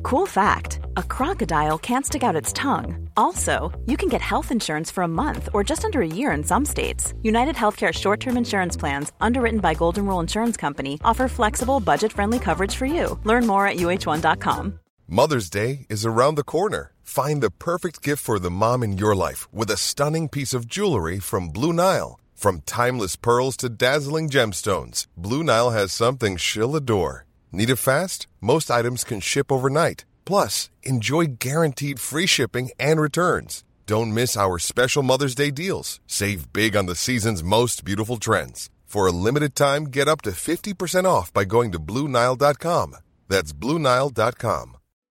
Cool fact, a crocodile can't stick out its tongue. Also, you can get health insurance for a month or just under a year in some states. United Healthcare short-term insurance plans, underwritten by Golden Rule Insurance Company, offer flexible, budget-friendly coverage for you. Learn more at uh1.com. Mother's Day is around the corner. Find the perfect gift for the mom in your life with a stunning piece of jewelry from Blue Nile. From timeless pearls to dazzling gemstones, Blue Nile has something she'll adore. Need it fast? Most items can ship overnight. Plus, enjoy guaranteed free shipping and returns. Don't miss our special Mother's Day deals. Save big on the season's most beautiful trends. For a limited time, get up to 50% off by going to BlueNile.com. That's BlueNile.com.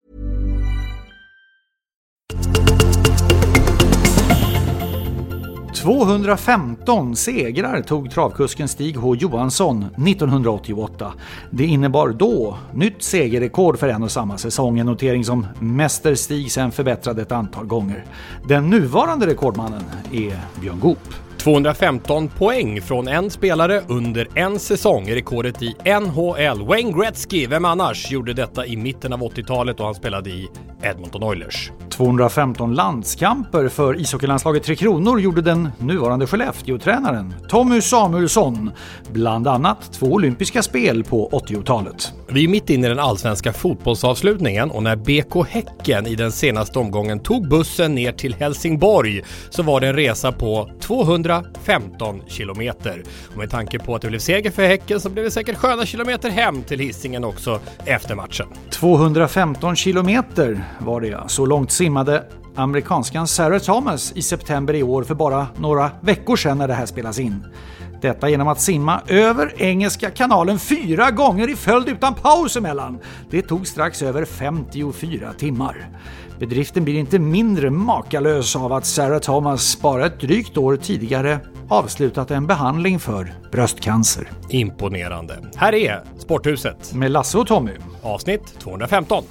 ...215 segrar tog travkusken Stig H. Johansson 1988. Det innebar då nytt segerrekord för en och samma säsong, en notering som Mäster Stig sen förbättrade ett antal gånger. Den nuvarande rekordmannen är Björn Goop. 215 poäng från en spelare under en säsong är rekordet i NHL. Wayne Gretzky, vem annars, gjorde detta i mitten av 80-talet och han spelade i Edmonton Oilers. 215 landskamper för ishockeylandslaget Tre Kronor gjorde den nuvarande Skellefteå-tränaren Tommy Samuelsson, bland annat 2 olympiska spel på 80-talet. Vi är mitt inne i den allsvenska fotbollsavslutningen och när BK Häcken i den senaste omgången tog bussen ner till Helsingborg så var det en resa på 215 kilometer. Och med tanke på att det blev seger för Häcken så blev det säkert sköna kilometer hem till Hisingen också efter matchen. 215 kilometer var det, så långt simmade amerikanskan Sarah Thomas i september i år, för bara några veckor sedan när det här spelas in. Detta genom att simma över Engelska kanalen 4 gånger i följd utan paus emellan. Det tog strax över 54 timmar. Bedriften blir inte mindre makalös av att Sarah Thomas bara ett drygt år tidigare avslutat en behandling för bröstcancer. Imponerande. Här är Sporthuset med Lasse och Tommy. Avsnitt 215.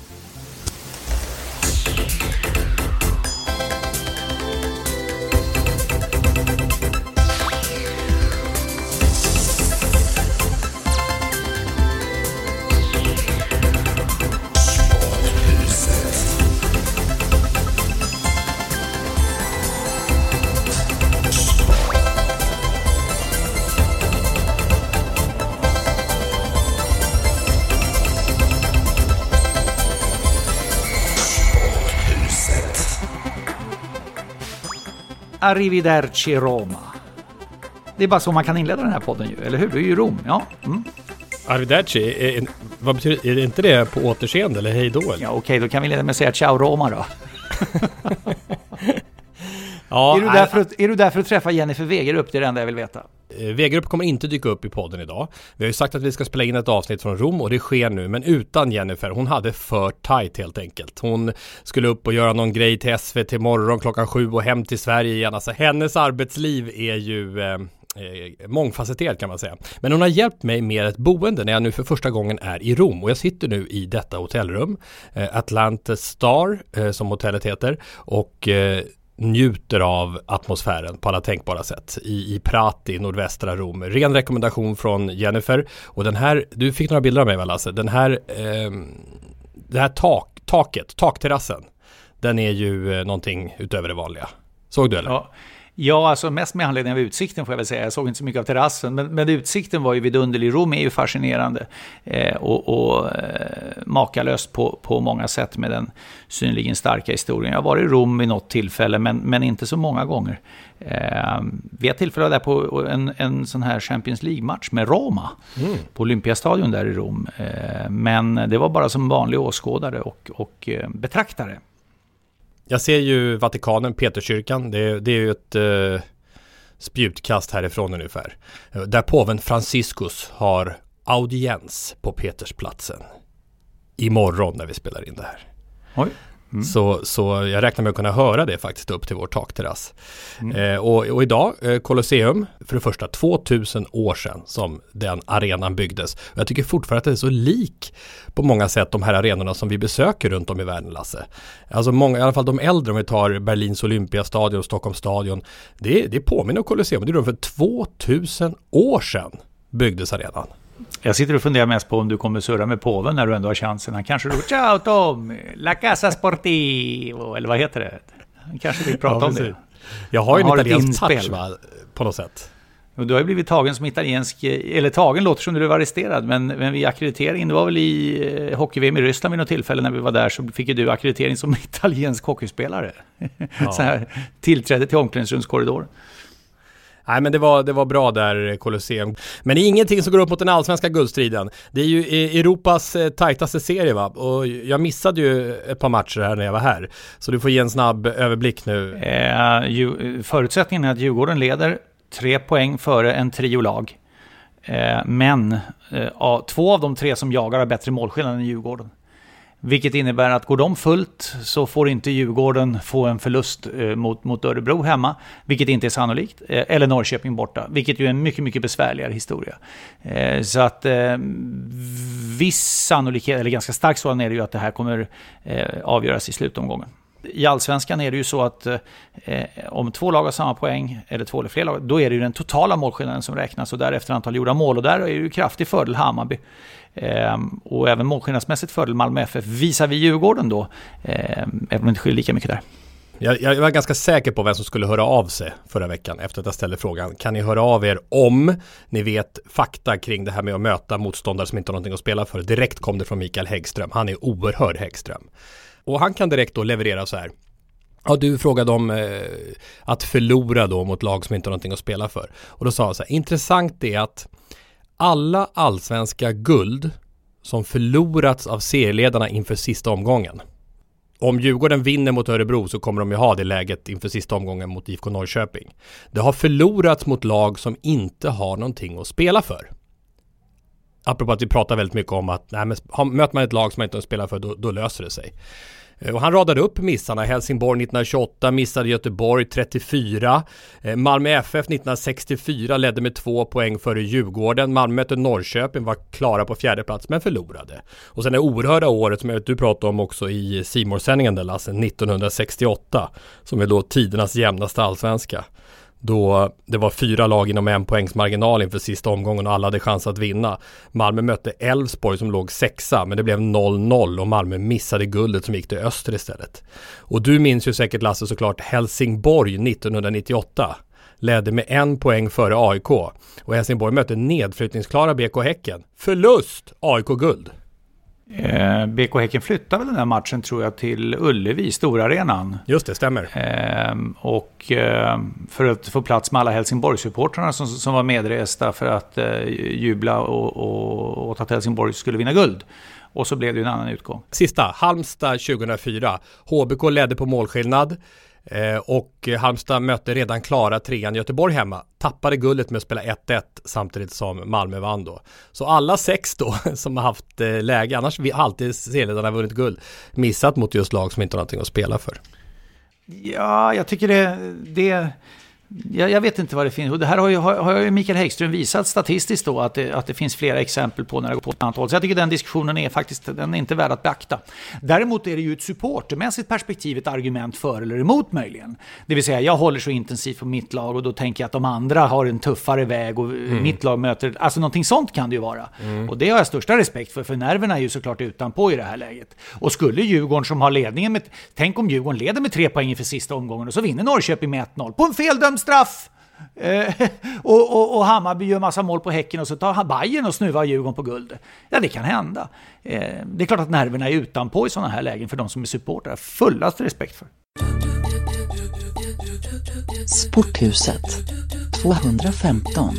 Arrivederci Roma. Det är bara så man kan inleda den här podden ju, eller hur? Du är ju i Rom, ja. Arrivederci, vad betyder, är det inte det på återseende eller hej då? Eller? Ja, okej, då kan vi inleda med att säga ciao Roma då. Ja, är du där för att träffa Jennifer Wegerup? Det är det enda jag vill veta. Wegerup kommer inte dyka upp i podden idag. Vi har ju sagt att vi ska spela in ett avsnitt från Rom och det sker nu, men utan Jennifer. Hon hade för tajt helt enkelt. Hon skulle upp och göra någon grej till SVT morgon 7:00 och hem till Sverige igen. Alltså, hennes arbetsliv är ju mångfacetterat kan man säga. Men hon har hjälpt mig med ett boende när jag nu för första gången är i Rom. Och jag sitter nu i detta hotellrum, Atlantis Star som hotellet heter, och njuter av atmosfären på alla tänkbara sätt i Prati, nordvästra Rom. Ren rekommendation från Jennifer. Och den här, du fick några bilder av mig väl Lasse? Den här, det här takterrassen, den är ju någonting utöver det vanliga. Såg du eller? Ja, alltså mest med anledning av utsikten får jag väl säga. Jag såg inte så mycket av terrassen, men utsikten var ju vidunderlig. Rom är ju fascinerande och makalöst på många sätt med den synligen starka historien. Jag var i Rom vid något tillfälle, men inte så många gånger. Vid ett tillfälle där på en sån här Champions League-match med Roma på Olympiastadion där i Rom. Men det var bara som vanlig åskådare och betraktare. Jag ser ju Vatikanen, Peterskyrkan, det är ju ett spjutkast härifrån ungefär. Där påven Franciscus har audiens på Petersplatsen imorgon när vi spelar in det här. Oj. Så jag räknar med att kunna höra det faktiskt upp till vår takterrass. Och idag, Colosseum, för det första 2000 år sedan som den arenan byggdes. Och jag tycker fortfarande att det är så lik på många sätt de här arenorna som vi besöker runt om i världen, Lasse. Alltså många, i alla fall de äldre, om vi tar Berlins Olympiastadion och Stockholms stadion, det påminner om Colosseum. Det är för 2000 år sedan byggdes arenan. Jag sitter och funderar mest på om du kommer surra med påven när du ändå har chansen. Han kanske ropar ciao Tom, la casa sportivo, eller vad heter det? Han kanske vill prata om det. Jag har ju en italiensk touch, va, på något sätt. Och du har ju blivit tagen som italiensk, eller tagen låter som du var arresterad, men vid akkrediteringen, det var väl i hockey-VM i Ryssland vid något tillfälle när vi var där, så fick ju du akkreditering som italiensk hockeyspelare. Ja. Så här, tillträde till omklädningsrumskorridoren. Nej, men det var bra där, Colosseum. Men det är ingenting som går upp mot den allsvenska guldstriden. Det är ju Europas tajtaste serie, va? Och jag missade ju ett par matcher här när jag var här. Så du får ge en snabb överblick nu. Förutsättningen är att Djurgården leder 3 poäng före en triolag. Men 2 av de 3 som jagar har bättre målskillnad än Djurgården. Vilket innebär att går de fullt så får inte Djurgården få en förlust mot Örebro hemma, vilket inte är sannolikt, eller Norrköping borta, vilket ju är en mycket, mycket besvärligare historia. Så att viss sannolikhet, eller ganska stark sådan är det ju att det här kommer avgöras i slutomgången. I allsvenskan är det ju så att om 2 lag har samma poäng, eller 2 eller fler lag, då är det ju den totala målskillnaden som räknas, och därefter antal gjorda mål, och där är det ju kraftig fördel Hammarby. Och även målskillnadsmässigt fördel Malmö FF visar vi Djurgården då, även om det inte skiljer lika mycket där. Jag var ganska säker på vem som skulle höra av sig förra veckan efter att jag ställde frågan. Kan ni höra av er om ni vet fakta kring det här med att möta motståndare som inte har någonting att spela för? Direkt kom det från Mikael Häggström. Han är oerhörd Häggström. Och han kan direkt då leverera så här. Ja, du frågade om att förlora då mot lag som inte har någonting att spela för. Och då sa han så här, intressant är att alla allsvenska guld som förlorats av serieledarna inför sista omgången. Om Djurgården vinner mot Örebro så kommer de ju ha det läget inför sista omgången mot IFK Norrköping. Det har förlorats mot lag som inte har någonting att spela för. Apropå att vi pratar väldigt mycket om att möter man ett lag som man inte har att spela för, då löser det sig. Och han radade upp missarna. Helsingborg 1928 missade Göteborg 34. Malmö FF 1964 ledde med 2 poäng före Djurgården. Malmö mötte Norrköping, var klara på 4:e plats men förlorade. Och sen det oerhörda året som du pratade om också i C-more-sändningen där, Lasse, 1968, som är då tidernas jämnaste allsvenska. Då det var 4 lag inom 1 poängs marginal inför sista omgången och alla hade chans att vinna. Malmö mötte Elfsborg som låg 6:a, men det blev 0-0 och Malmö missade guldet som gick till öster istället. Och du minns ju säkert, Lasse, såklart Helsingborg 1998 ledde med 1 poäng före AIK, och Helsingborg mötte nedflyttningsklara BK Häcken. Förlust, AIK guld. BK Häcken flyttade väl den här matchen, tror jag, till Ullevi, Storarenan. Just det, stämmer. Och för att få plats med alla Helsingborg-supportrarna som var medresta för att jubla och att Helsingborg skulle vinna guld. Och så blev det en annan utgång. Sista, Halmstad 2004. HBK ledde på målskillnad. Och Halmstad mötte redan klara 3:an Göteborg hemma. Tappade guldet med att spela 1-1 samtidigt som Malmö vann då. Så alla 6 då som har haft läge, annars har alltid serieledarna vunnit guld, missat mot just lag som inte har någonting att spela för. Ja, jag tycker det jag vet inte vad det finns. Och det här har ju Mikael Häggström visat statistiskt då, att det finns flera exempel på när det går på ett annat håll. Så jag tycker den diskussionen den är inte värd att beakta. Däremot är det ju ett supportermässigt perspektiv ett argument för eller emot möjligen. Det vill säga, jag håller så intensivt på mitt lag och då tänker jag att de andra har en tuffare väg och mitt lag möter... Alltså någonting sånt kan det ju vara. Och det har jag största respekt för nerverna är ju såklart utanpå i det här läget. Och skulle Djurgården som har ledningen med... Tänk om Djurgården leder med 3 poäng för sista omgången och så vinner Norrköping med 1-0 på en feldömd straff. Och Hammarby gör massa mål på Häcken och så tar Bayern och snuvar Djurgården på guld. Ja, det kan hända. Det är klart att nerverna är utanpå i sådana här lägen för de som är supportrar. Fullast respekt för. Sporthuset 215.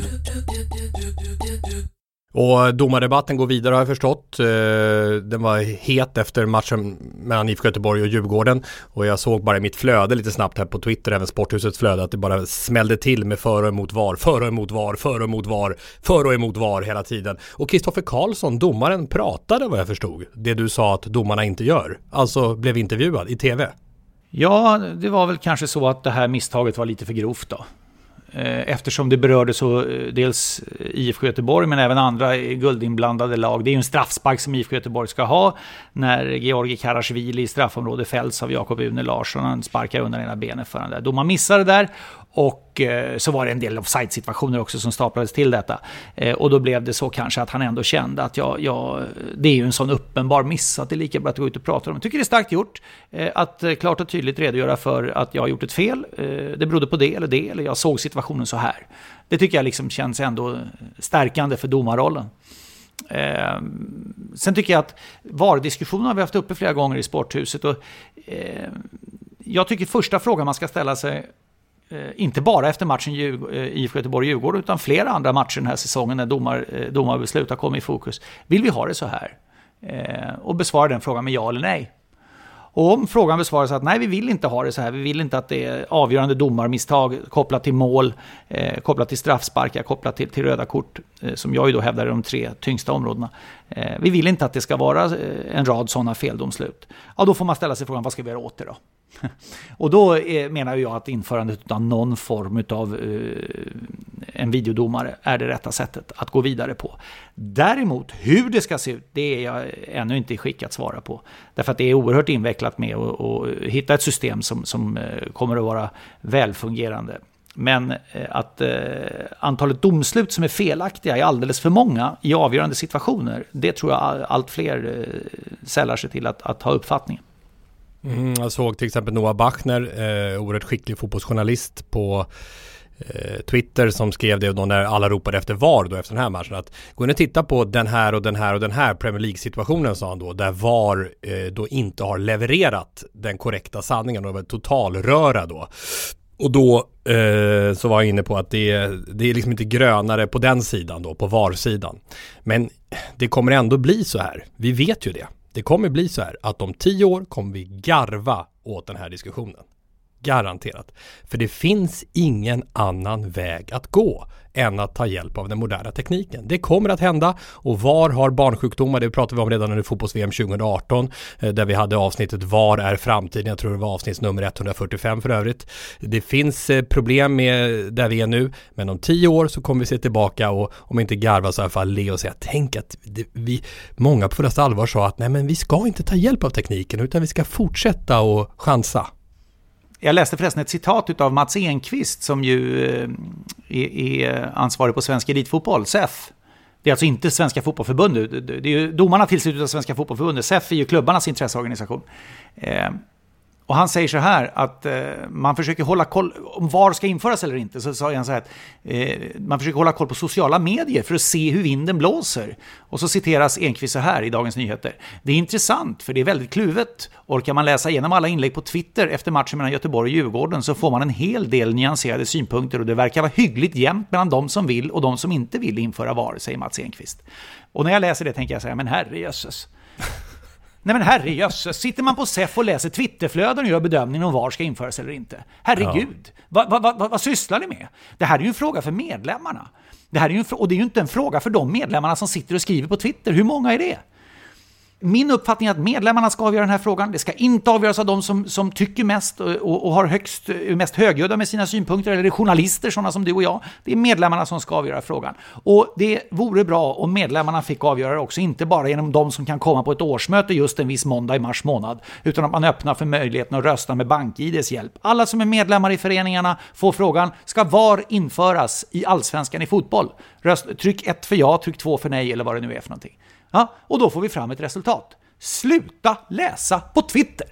Och domardebatten går vidare, har jag förstått. Den var het efter matchen mellan IFK Göteborg och Djurgården. Och jag såg bara i mitt flöde lite snabbt här på Twitter, även Sporthusets flöde, att det bara smällde till med för och emot VAR, för och emot VAR, för och emot VAR, för och emot VAR hela tiden. Och Kristoffer Karlsson, domaren, pratade vad jag förstod. Det du sa att domarna inte gör. Alltså blev intervjuad i tv. Ja, det var väl kanske så att det här misstaget var lite för grovt då. Eftersom det berörde så dels IFK Göteborg men även andra guldinblandade lag. Det är ju en straffspark som IFK Göteborg ska ha när Georgi Karasjvili i straffområde fälls av Jakob Une Larsson. Han sparkar undan ena benet för den där. Domaren missar det där och Och så var det en del offside-situationer också som staplades till detta. Och då blev det så kanske att han ändå kände att det är ju en sån uppenbar miss att det är lika bra att gå ut och prata om. Jag tycker det är starkt gjort att klart och tydligt redogöra för att jag har gjort ett fel. Det berodde på det eller jag såg situationen så här. Det tycker jag liksom känns ändå stärkande för domarrollen. Sen tycker jag att VAR-diskussionen har vi haft uppe flera gånger i Sporthuset. Och jag tycker första frågan man ska ställa sig, inte bara efter matchen IFK Göteborg-Djurgården utan flera andra matcher den här säsongen när domarbeslut har kommit i fokus. Vill vi ha det så här? Och besvara den frågan med ja eller nej. Och om frågan besvaras att nej, vi vill inte ha det så här, vi vill inte att det är avgörande domarmisstag kopplat till mål, kopplat till straffsparkar, kopplat till röda kort, som jag ju då hävdar är de 3 tyngsta områdena. Vi vill inte att det ska vara en rad sådana feldomslut. Ja, då får man ställa sig frågan, vad ska vi göra åt det då? Och då menar jag att införandet av någon form av en videodomare är det rätta sättet att gå vidare på. Däremot hur det ska se ut, det är jag ännu inte skick att svara på. Därför att det är oerhört invecklat med att hitta ett system som kommer att vara välfungerande. Men att antalet domslut som är felaktiga är alldeles för många i avgörande situationer, det tror jag allt fler sällar sig till att ha uppfattningen. Jag såg till exempel Noah Bachner, oerhört skicklig fotbollsjournalist på Twitter, som skrev det då när alla ropade efter VAR då efter den här matchen, att gå in och titta på den här och den här och den här Premier League-situationen, sa han då, där VAR då inte har levererat den korrekta sanningen och var totalröra då. Och då så var jag inne på att det är liksom inte grönare på den sidan då, på VAR-sidan. Men det kommer ändå bli så här. Vi vet ju det. Det kommer bli så här att om 10 år kommer vi garva åt den här diskussionen. Garanterat. För det finns ingen annan väg att gå än att ta hjälp av den moderna tekniken. Det kommer att hända, och VAR har barnsjukdomar, det pratade vi om redan under fotbolls-VM 2018 där vi hade avsnittet VAR är framtiden, jag tror det var avsnitt nummer 145 för övrigt. Det finns problem med där vi är nu, men om 10 år så kommer vi se tillbaka och om inte garva så i alla fall le och säga, tänk att många på fullaste allvar sa att nej, men vi ska inte ta hjälp av tekniken utan vi ska fortsätta och chansa. Jag läste förresten ett citat av Mats Enqvist som ju är ansvarig på Svensk Elitfotboll, SEF. Det är alltså inte Svenska Fotbollförbundet, det är ju domarna tillslutet av Svenska Fotbollförbundet. SEF är ju klubbarnas intresseorganisation. Och han säger så här att man försöker hålla koll om VAR ska införas eller inte. Så sa han så här att man försöker hålla koll på sociala medier för att se hur vinden blåser. Och så citeras Enqvist så här i Dagens Nyheter. Det är intressant för det är väldigt kluvet. Orkar man läsa igenom alla inlägg på Twitter efter matchen mellan Göteborg och Djurgården så får man en hel del nyanserade synpunkter, och det verkar vara hyggligt jämnt mellan de som vill och de som inte vill införa VAR, säger Mats Enqvist. Och när jag läser det tänker jag så här, men herrejösses. Nej men herrejösses, sitter man på SEF och läser Twitterflöden och gör bedömningen om VAR ska införas eller inte? Herregud, vad sysslar ni med? Det här är ju en fråga för medlemmarna. Och det är ju inte en fråga för de medlemmarna som sitter och skriver på Twitter. Hur många är det? Min uppfattning är att medlemmarna ska avgöra den här frågan. Det ska inte avgöras av de som tycker mest och har mest högljudda med sina synpunkter, eller journalister, sådana som du och jag. Det är medlemmarna som ska avgöra frågan. Och det vore bra om medlemmarna fick avgöra det också, inte bara genom de som kan komma på ett årsmöte just en viss måndag i mars månad, utan att man öppnar för möjligheten att rösta med BankIDs hjälp. Alla som är medlemmar i föreningarna får frågan, ska VAR införas i Allsvenskan i fotboll? Tryck 1 för ja, tryck 2 för nej, eller vad det nu är för någonting. Ja, och då får vi fram ett resultat. Sluta läsa på Twitter!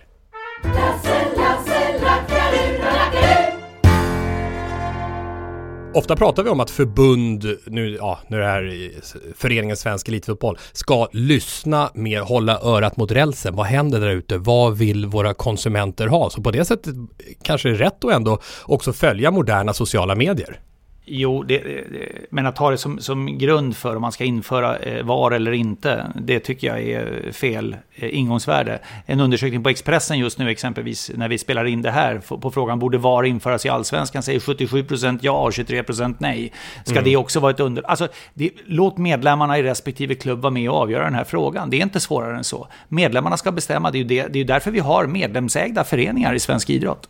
Ofta pratar vi om att förbund, nu det här föreningen Svensk Elitfotboll, ska lyssna mer, hålla örat mot rälsen. Vad händer där ute? Vad vill våra konsumenter ha? Så på det sättet kanske det är rätt att ändå också följa moderna sociala medier. Jo, men att ha det som grund för om man ska införa VAR eller inte, det tycker jag är fel ingångsvärde. En undersökning på Expressen just nu exempelvis, när vi spelar in det här, på frågan borde VAR införas i Allsvenskan, säger 77% ja och 23% nej. Ska det också vara ett alltså, låt medlemmarna i respektive klubb vara med och avgöra den här frågan. Det är inte svårare än så. Medlemmarna ska bestämma, det är ju därför vi har medlemsägda föreningar i svensk idrott.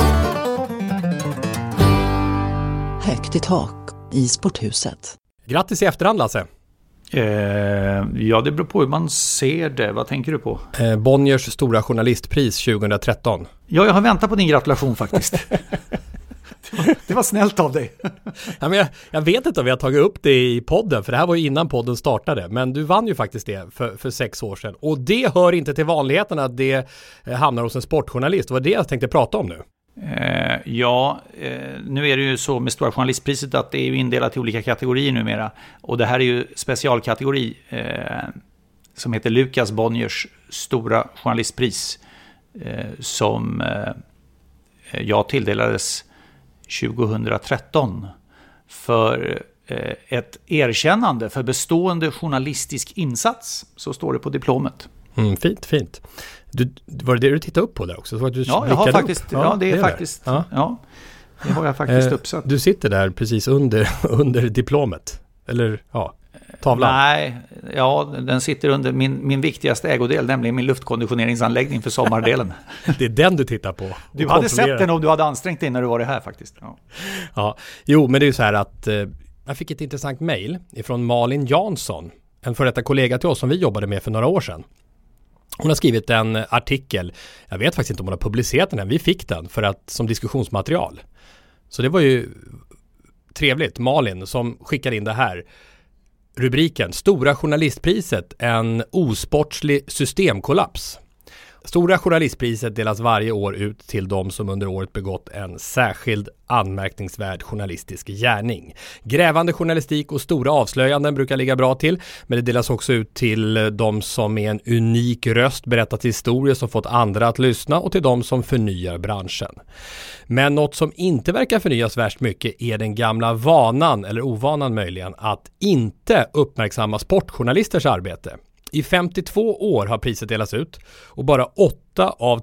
Högt i tak i Sporthuset. Grattis i efterhand, Lasse. Ja, det beror på hur man ser det. Vad tänker du på? Bonniers stora journalistpris 2013. Ja, jag har väntat på din gratulation faktiskt. Det var snällt av dig. Ja, men jag vet inte om vi har tagit upp det i podden, för det här var ju innan podden startade. Men du vann ju faktiskt det för 6 år sedan. Och det hör inte till vanligheten att det hamnar hos en sportjournalist. Det var det jag tänkte prata om nu. Nu är det ju så med Stora journalistpriset att det är ju indelat i olika kategorier numera. Och det här är ju specialkategori som heter Lukas Bonniers Stora journalistpris, som jag tilldelades 2013 för ett erkännande för bestående journalistisk insats. Så står det på diplomet. Fint. Var det du tittade upp på där också? Så jag har faktiskt, det har jag faktiskt uppsatt. Du sitter där precis under diplomet, eller tavlan? Nej, den sitter under min viktigaste ägodel, nämligen min luftkonditioneringsanläggning för sommardelen. Det är den du tittar på. Du hade sett den om du hade ansträngt dig när du var här faktiskt. Jo, men det är ju så här att jag fick ett intressant mejl ifrån Malin Jansson, en före detta kollega till oss som vi jobbade med för några år sedan. Hon har skrivit en artikel, jag vet faktiskt inte om hon har publicerat den än, vi fick den som diskussionsmaterial. Så det var ju trevligt. Malin som skickade in det här. Rubriken: Stora journalistpriset, en osportslig systemkollaps. Stora journalistpriset delas varje år ut till de som under året begått en särskild anmärkningsvärd journalistisk gärning. Grävande journalistik och stora avslöjanden brukar ligga bra till, men det delas också ut till de som med en unik röst berättat historier som fått andra att lyssna och till de som förnyar branschen. Men något som inte verkar förnyas värst mycket är den gamla vanan, eller ovanan möjligen, att inte uppmärksamma sportjournalisters arbete. I 52 år har priset delats ut och bara 8 av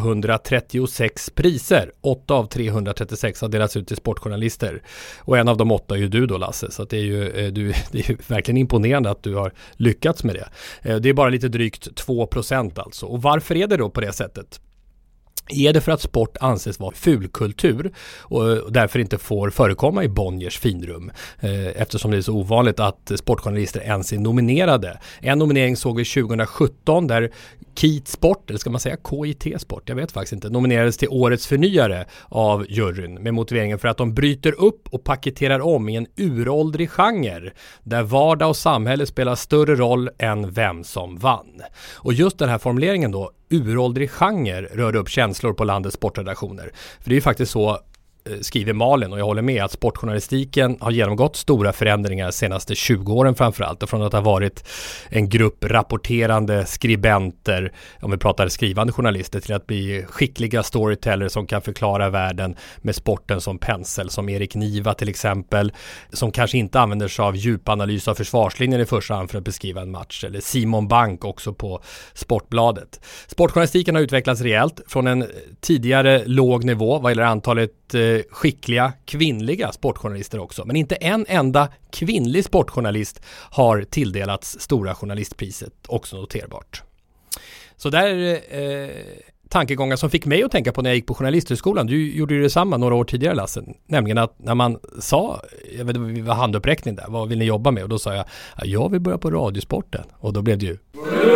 336 priser, 8 av 336 har delats ut till sportjournalister. Och en av de 8 är ju du då, Lasse, så att det är ju verkligen imponerande att du har lyckats med det. Det är bara lite drygt 2% alltså. Och varför är det då på det sättet? Är det för att sport anses vara fulkultur och därför inte får förekomma i Bonniers finrum, eftersom det är så ovanligt att sportjournalister ens är nominerade. En nominering såg vi 2017 där KIT Sport, eller ska man säga KIT Sport, jag vet faktiskt inte, nominerades till årets förnyare av juryn med motiveringen för att de bryter upp och paketerar om i en uråldrig genre där vardag och samhälle spelar större roll än vem som vann. Och just den här formuleringen då, uråldrig genre, rör upp känslor på landets sportredaktioner. För det är ju faktiskt så, skriver Malin, och jag håller med, att sportjournalistiken har genomgått stora förändringar de senaste 20 åren framförallt. Och från att ha varit en grupp rapporterande skribenter, om vi pratar skrivande journalister, till att bli skickliga storytellers som kan förklara världen med sporten som pensel, som Erik Niva till exempel, som kanske inte använder sig av djupanalys av försvarslinjen i första hand för att beskriva en match, eller Simon Bank också på Sportbladet. Sportjournalistiken har utvecklats rejält från en tidigare låg nivå vad gäller antalet skickliga kvinnliga sportjournalister också. Men inte en enda kvinnlig sportjournalist har tilldelats Stora journalistpriset, också noterbart. Så där tankegångar som fick mig att tänka på när jag gick på journalisthögskolan. Du gjorde ju detsamma några år tidigare, Lasse. Nämligen att när man sa, jag vet inte, vi var handuppräckning där, vad vill ni jobba med? Och då sa jag vill börja på radiosporten. Och då blev det ju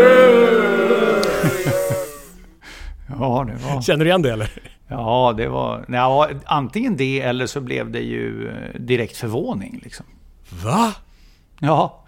Ja, det var... Känner du igen det eller? Ja, det var... antingen det eller så blev det ju direkt förvåning liksom. Va? Ja.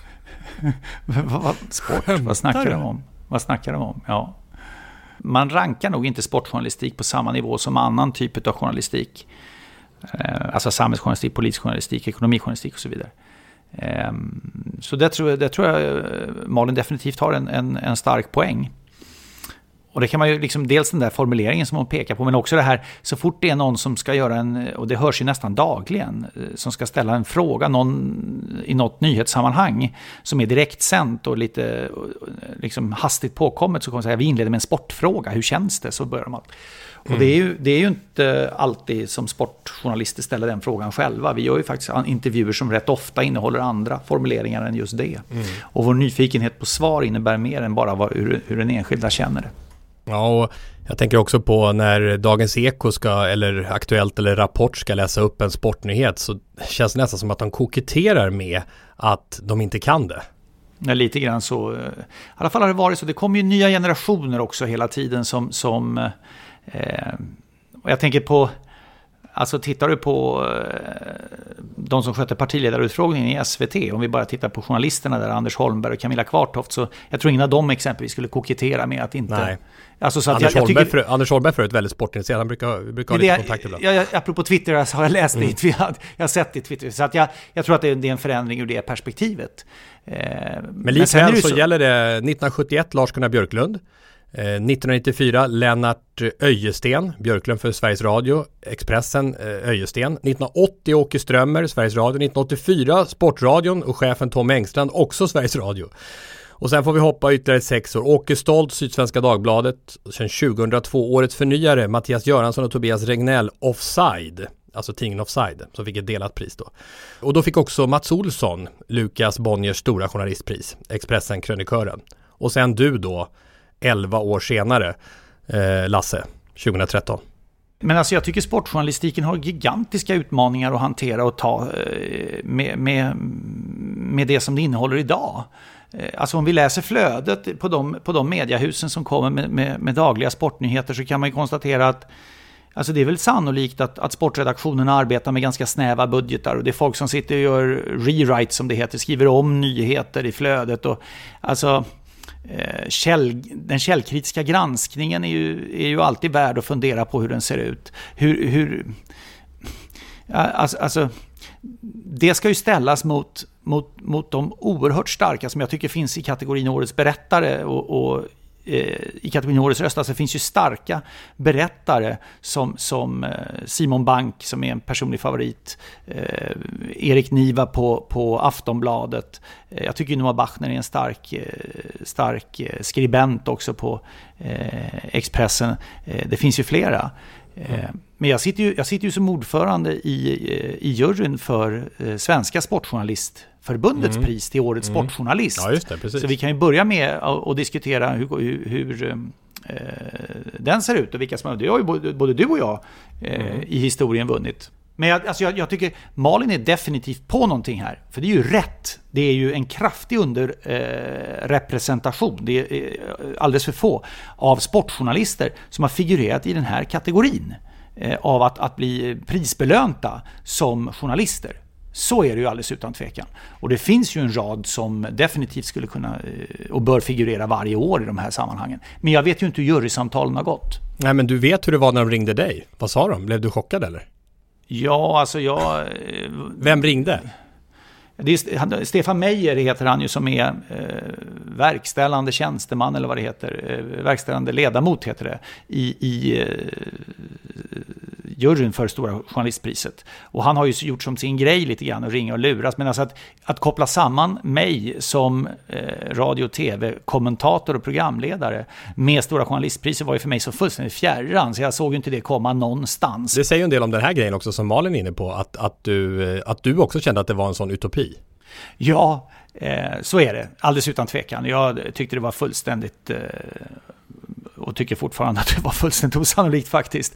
Sport, vad snackar de om? Vad snackar de om? Ja. Man rankar nog inte sportjournalistik på samma nivå som annan typ av journalistik. Alltså samhällsjournalistik, polisjournalistik, ekonomijournalistik och så vidare. Så det tror jag Malin definitivt har en stark poäng. Och det kan man ju liksom, dels den där formuleringen som hon pekar på, men också det här, så fort det är någon som ska göra och det hörs ju nästan dagligen, som ska ställa en fråga någon i något nyhetssammanhang som är direkt sänt och lite liksom hastigt påkommet, så kommer man säga, vi inleder med en sportfråga, hur känns det? Så börjar de allt. Och det är ju inte alltid som sportjournalister ställer den frågan själva. Vi gör ju faktiskt intervjuer som rätt ofta innehåller andra formuleringar än just det. Och vår nyfikenhet på svar innebär mer än bara hur den enskilda känner det. Ja, och jag tänker också på när Dagens Eko eller Aktuellt eller Rapport ska läsa upp en sportnyhet, så känns det nästan som att de koketterar med att de inte kan det. Ja, lite grann så. I alla fall har det varit så. Det kommer ju nya generationer också hela tiden som och jag tänker på Alltså tittar du på de som sköter partiledarutfrågningen i SVT, om vi bara tittar på journalisterna där, Anders Holmberg och Camilla Kvartoft, så jag tror ingen av dem exempelvis skulle kokettera med att inte... Nej. Alltså, så att Anders Holmberg för ett väldigt sportintresserad, han brukar ha lite kontakt ibland. Apropå Twitter så har jag läst det, jag har sett det i Twitter, så att jag tror att det är en förändring ur det perspektivet. Men likväl så gäller det 1971 Lars-Gunnar Björklund, 1994 Lennart Öjesten, Björklund för Sveriges Radio, Expressen Öjesten, 1980 Åke Strömmer, Sveriges Radio, 1984 Sportradion och chefen Tom Engstrand, också Sveriges Radio. Och sen får vi hoppa ytterligare 6 år. Åke Stolt, Sydsvenska Dagbladet. Sen 2002 årets förnyare Mattias Göransson och Tobias Regnell, Offside. Alltså tidningen Offside, som fick ett delat pris då. Och då fick också Mats Olsson, Lukas Bonniers stora journalistpris, Expressen krönikören. Och sen du då, 11 år senare, Lasse, 2013. Men alltså jag tycker sportjournalistiken har gigantiska utmaningar att hantera och ta med det som det innehåller idag. Alltså om vi läser flödet på de mediehusen som kommer med dagliga sportnyheter, så kan man ju konstatera att alltså det är väl sannolikt att sportredaktionerna arbetar med ganska snäva budgetar, och det är folk som sitter och gör rewrite, som det heter, skriver om nyheter i flödet, och alltså den källkritiska granskningen är ju alltid värd att fundera på hur den ser ut. Alltså det ska ju ställas mot de oerhört starka som jag tycker finns i kategorin årets berättare, och i kategorin årets röst. Alltså det finns ju starka berättare som Simon Bank, som är en personlig favorit, Erik Niva på Aftonbladet. Jag tycker Noah Bachner är en stark skribent också på Expressen. Det finns ju flera. Men jag sitter ju som ordförande i juryn för Svenska Sportjournalistförbundets pris till årets sportjournalist. Ja, just det, precis. Så vi kan ju börja med att diskutera hur den ser ut och vilka som har, det har ju både du och jag i historien vunnit. Men jag tycker Malin är definitivt på någonting här. För det är ju rätt. Det är ju en kraftig underrepresentation. Det är alldeles för få av sportjournalister som har figurerat i den här kategorin av att bli prisbelönta som journalister. Så är det ju alldeles utan tvekan. Och det finns ju en rad som definitivt skulle kunna och bör figurera varje år i de här sammanhangen. Men jag vet ju inte hur jurysamtalen har gått. Nej, men du vet hur det var när de ringde dig. Vad sa de? Blev du chockad eller? Ja, alltså jag... Vem ringde? Det är Stefan Meijer heter han ju, som är verkställande tjänsteman, eller vad det heter, verkställande ledamot heter det, i juryn för Stora journalistpriset. Och han har ju gjort som sin grej lite grann att ringa och luras. Men alltså att koppla samman mig som radio- och tv-kommentator och programledare med Stora journalistpriset var ju för mig så fullständigt fjärran, så jag såg ju inte det komma någonstans. Det säger ju en del om den här grejen också som Malin är inne på, att du också kände att det var en sån utopi. Ja, så är det. Alldeles utan tvekan. Jag tyckte det var fullständigt och tycker fortfarande att det var fullständigt osannolikt faktiskt.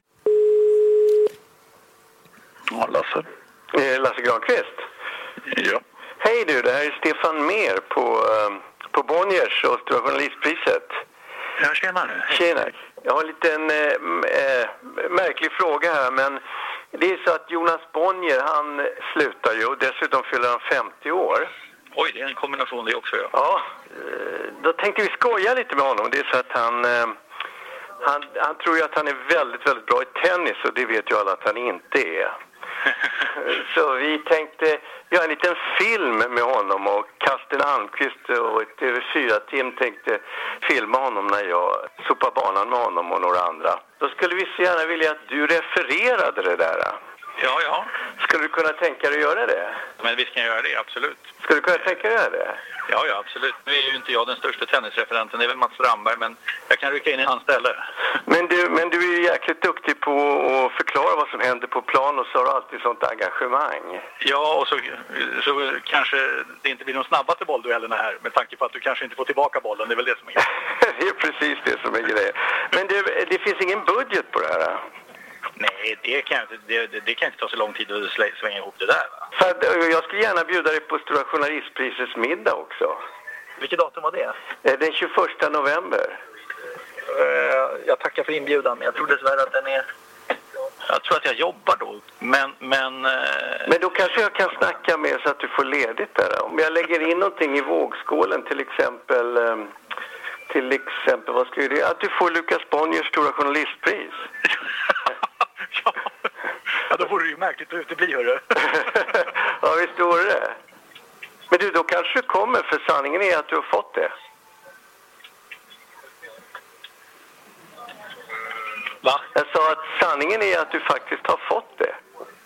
Ja, Lasse. Lasse Granqvist? Ja. Hej du, det här är Stefan Mer på Bonniers och Stora journalistpriset. Ja, tjena nu. Tjena. Jag har en liten märklig fråga här, men det är så att Jonas Bonnier, han slutar ju och dessutom fyller han 50 år. Oj, det är en kombination det också, ja. Ja, då tänkte vi skoja lite med honom. Det är så att han tror ju att han är väldigt, väldigt bra i tennis, och det vet ju alla att han inte är. Så vi tänkte göra en liten film med honom, och Karsten Almqvist och ett TV4-team tänkte filma honom när jag sopar banan med honom och några andra. Då skulle vi så gärna vilja att du refererade det där. Ja. Skulle du kunna tänka dig att göra det? Men visst kan jag göra det, absolut. Skulle du kunna tänka dig att göra det? Ja, absolut. Nu är ju inte jag den största tennisreferenten, det är väl Mats Ramberg, men jag kan rycka in i hans ställe. Men du är ju jäkligt duktig på att förklara vad som händer på plan, och så har du alltid sånt engagemang. Ja, och så kanske det inte blir de snabbaste bollduellerna här, med tanke på att du kanske inte får tillbaka bollen, det är väl det som är grejen. Det är precis det som är grejen. Men det finns ingen budget på det här? Nej, det kan inte ta så lång tid att svänga ihop det där, va? För jag skulle gärna bjuda dig på Stora journalistprisets middag också. Vilket datum var det? Den 21 november. Jag tackar för inbjudan, men jag tror dessvärre att den är... Jag tror att jag jobbar då, men då kanske jag kan snacka med så att du får ledigt där. Om jag lägger in någonting i vågskålen, till exempel, vad skulle det? Att du får Lukas Bonniers stora journalistpris. Ja, då vore det ju märkligt att utebli, hörru. Ja, visst vore det. Men du, då kanske du kommer, för sanningen är att du har fått det. Va? Jag sa att sanningen är att du faktiskt har fått det.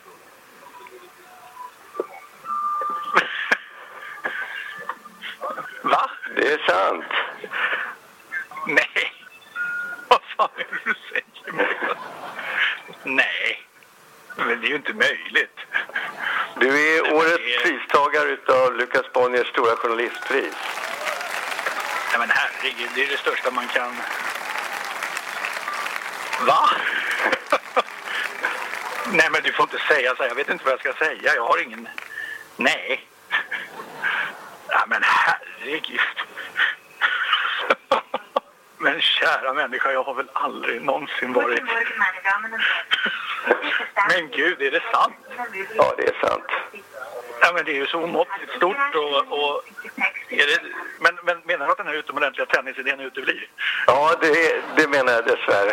Va? Det är sant. Nej. Vad fan är det du säger? Nej. Men det är ju inte möjligt. Du är årets pristagare utav Lukas Bonniers stora journalistpris. Nej men herregud, det är det största man kan... Va? Nej men du får inte säga så. Jag vet inte vad jag ska säga. Jag har ingen... Nej. Nej men herregud. Men kära människa, jag har väl aldrig någonsin varit... Men gud, är det sant? Ja, det är sant. Ja, men det är ju så omåttligt stort och är det, men menar du att den här utomordentliga tennisidén uteblir? Ja, det menar jag dessvärre.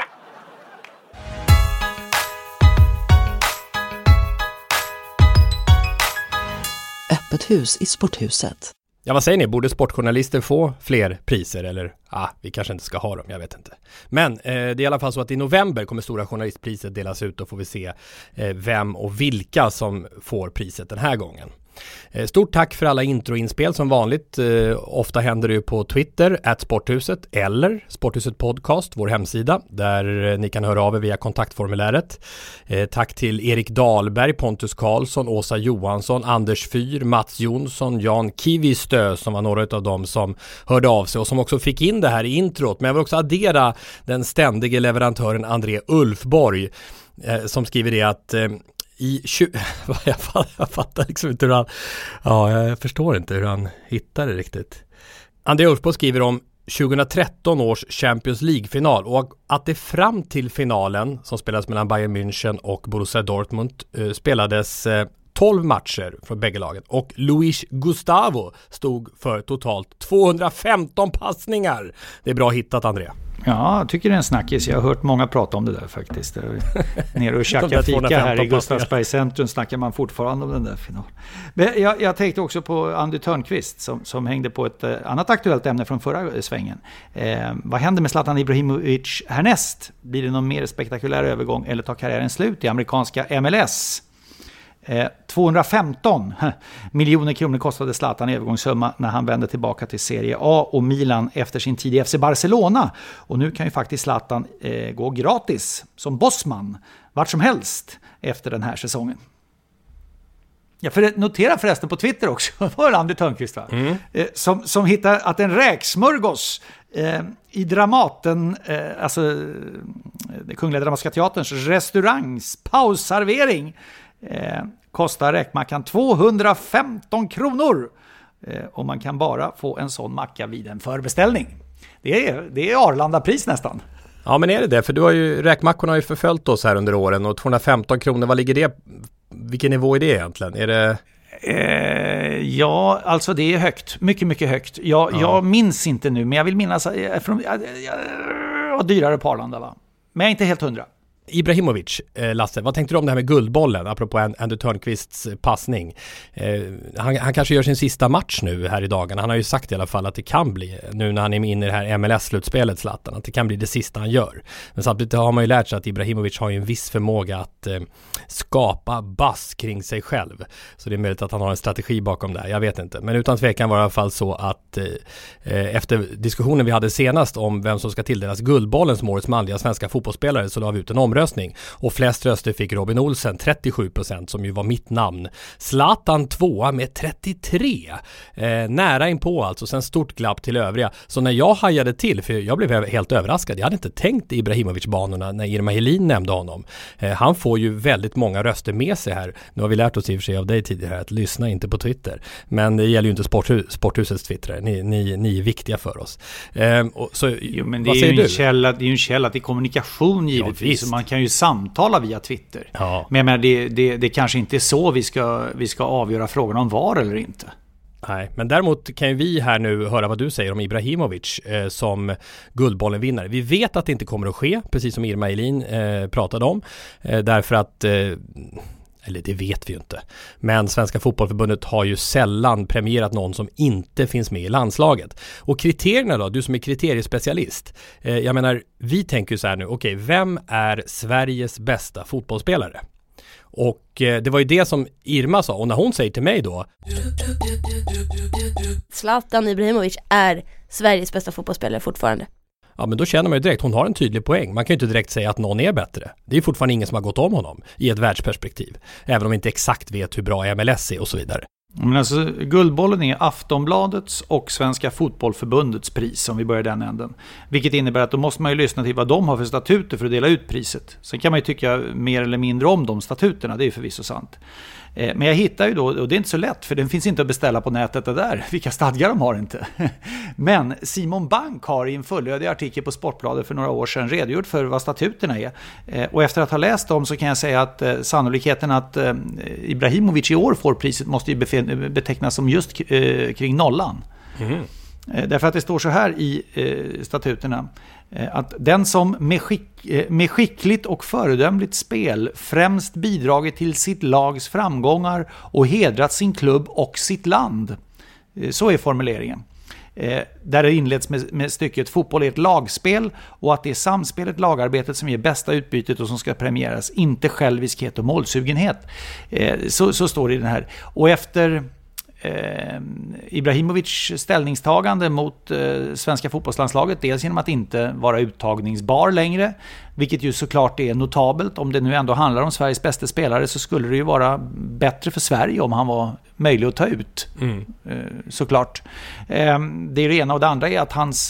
Öppet hus i Sporthuset. Ja, vad säger ni? Borde sportjournalister få fler priser? Eller, vi kanske inte ska ha dem, jag vet inte. Men det är i alla fall så att i november kommer stora journalistpriset delas ut och får vi se vem och vilka som får priset den här gången. Stort tack för alla introinspel som vanligt. Ofta händer det ju på Twitter @sporthuset eller Sporthuset Podcast, vår hemsida, där ni kan höra av er via kontaktformuläret. Tack till Erik Dahlberg, Pontus Karlsson, Åsa Johansson, Anders Fyr, Mats Jonsson, Jan Kivistö som var några av dem som hörde av sig och som också fick in det här i introt. Men jag vill också addera den ständige leverantören André Ulfborg som skriver det att jag fattar liksom inte hur han... Ja, jag förstår inte hur han hittar det riktigt. André Ulfborg skriver om 2013 års Champions League-final och att det fram till finalen som spelades mellan Bayern München och Borussia Dortmund spelades 12 matcher från bägge lagen och Luis Gustavo stod för totalt 215 passningar. Det är bra hittat, André. Ja, jag tycker det är en snackis. Jag har hört många prata om det där faktiskt. Nere och tjacka fika här i Gustavsbergs centrum snackar man fortfarande om den där finalen. Men jag tänkte också på Andy Törnqvist som hängde på ett annat aktuellt ämne från förra svängen. Vad händer med Zlatan Ibrahimovic härnäst? Blir det någon mer spektakulär övergång eller tar karriären slut i amerikanska MLS? 215 miljoner kronor kostade Zlatan i övergångssumma när han vände tillbaka till Serie A och Milan efter sin tid i FC Barcelona. Och nu kan ju faktiskt Zlatan gå gratis som bossman vart som helst efter den här säsongen. Jag noterar förresten på Twitter också, var det Andy Törnqvist va? Som hittar att en räksmörgås i Dramaten, alltså det Kungliga Dramatiska Teaterns restaurangs pausservering kostar räkmackan 215 kronor och man kan bara få en sån macka vid en förbeställning. Det är Arlanda-pris nästan. Ja, men är det? För räkmackorna har ju förföljt oss här under åren och 215 kronor, vad ligger det? Vilken nivå är det egentligen? Är det... Ja, alltså det är högt. Mycket, mycket högt. Jag minns inte nu, men jag vill minnas dyrare på Arlanda va? Men jag är inte helt 100. Ibrahimovic, Lasse, vad tänkte du om det här med guldbollen apropå Andy Törnqvists passning? Han kanske gör sin sista match nu här i dagen. Han har ju sagt i alla fall att det kan bli, nu när han är inne i det här MLS-slutspelet Zlatan, att det kan bli det sista han gör. Men samtidigt har man ju lärt sig att Ibrahimovic har ju en viss förmåga att skapa buzz kring sig själv. Så det är möjligt att han har en strategi bakom det här, jag vet inte. Men utan tvekan var det i alla fall så att efter diskussionen vi hade senast om vem som ska tilldelas guldbollen som årets manliga svenska fotbollsspelare så la vi ut en omröstning. Och flest röster fick Robin Olsen, 37%, som ju var mitt namn. Zlatan 2 med 33. Nära inpå alltså, sen stort glapp till övriga. Så när jag hajade till, för jag blev helt överraskad, jag hade inte tänkt Ibrahimovic-banorna när Irma Helin nämnde honom. Han får ju väldigt många röster med sig här. Nu har vi lärt oss i och för sig av dig tidigare att lyssna inte på Twitter. Men det gäller ju inte Sporthusets Twitter. Ni är viktiga för oss. Så, jo, men det är ju en källa till kommunikation givetvis. Ja, kan ju samtala via Twitter. Ja. Men det kanske inte är så vi ska avgöra frågan om VAR eller inte. Nej, men däremot kan ju vi här nu höra vad du säger om Ibrahimovic som Guldbollen-vinnare. Vi vet att det inte kommer att ske, precis som Irma Elin pratade om. Därför att, eller det vet vi ju inte. Men Svenska fotbollförbundet har ju sällan premierat någon som inte finns med i landslaget. Och kriterierna då, du som är kriteriespecialist. Jag menar, vi tänker ju så här nu, okej, vem är Sveriges bästa fotbollsspelare? Och det var ju det som Irma sa, och när hon säger till mig då: Zlatan Ibrahimovic är Sveriges bästa fotbollsspelare fortfarande. Ja, men då känner man ju direkt, hon har en tydlig poäng. Man kan ju inte direkt säga att någon är bättre. Det är fortfarande ingen som har gått om honom i ett världsperspektiv. Även om vi inte exakt vet hur bra MLS är och så vidare. Men alltså, Guldbollen är Aftonbladets och Svenska fotbollförbundets pris, om vi börjar den änden. Vilket innebär att då måste man ju lyssna till vad de har för statuter för att dela ut priset. Sen kan man ju tycka mer eller mindre om de statuterna, det är ju förvisso sant. Men jag hittar ju då, och det är inte så lätt för den finns inte att beställa på nätet det där, vilka stadgar de har inte. Men Simon Bank har i en fullödig artikel på Sportbladet för några år sedan redogjort för vad statuterna är. Och efter att ha läst dem så kan jag säga att sannolikheten att Ibrahimovic i år får priset måste ju betecknas som just kring nollan. Mm. Därför att det står så här i statuterna att den som med skickligt och föredömligt spel främst bidragit till sitt lags framgångar och hedrat sin klubb och sitt land. Så är formuleringen. Där det inleds med stycket fotboll är ett lagspel och att det är samspelet, lagarbetet som ger bästa utbytet och som ska premieras, inte själviskhet och målsugenhet. Så står det i den här. Och efter Ibrahimovic ställningstagande mot svenska fotbollslandslaget, dels genom att inte vara uttagningsbar längre, vilket ju såklart är notabelt. Om det nu ändå handlar om Sveriges bästa spelare så skulle det ju vara bättre för Sverige om han var möjlig att ta ut. Såklart. Det är det ena, och det andra är att hans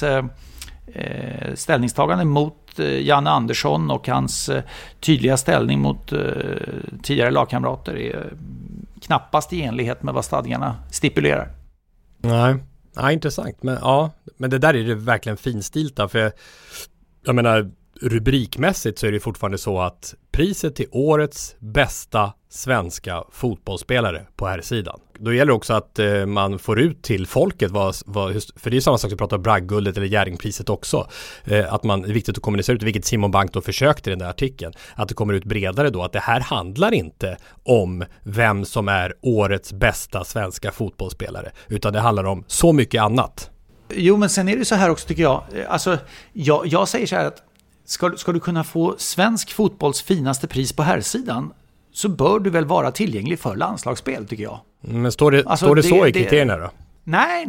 ställningstagande mot Janne Andersson och hans tydliga ställning mot tidigare lagkamrater är knappast i enlighet med vad stadgarna stipulerar. Nej, intressant. Men det där är det verkligen finstilta, för jag menar, rubrikmässigt så är det fortfarande så att priset till årets bästa svenska fotbollsspelare på här sidan. Då gäller det också att man får ut till folket för det är samma sak som pratar om Bragdguldet eller Jerringpriset också. Att det är viktigt att kommunicera ut, vilket Simon Bank då försökte i den där artikeln. Att det kommer ut bredare då, att det här handlar inte om vem som är årets bästa svenska fotbollsspelare, utan det handlar om så mycket annat. Jo, men sen är det så här också, tycker jag. Alltså, jag säger så här att ska du kunna få svensk fotbolls finaste pris på här sidan, så bör du väl vara tillgänglig för landslagsspel, tycker jag. Men står det så i kriterierna då? Nej.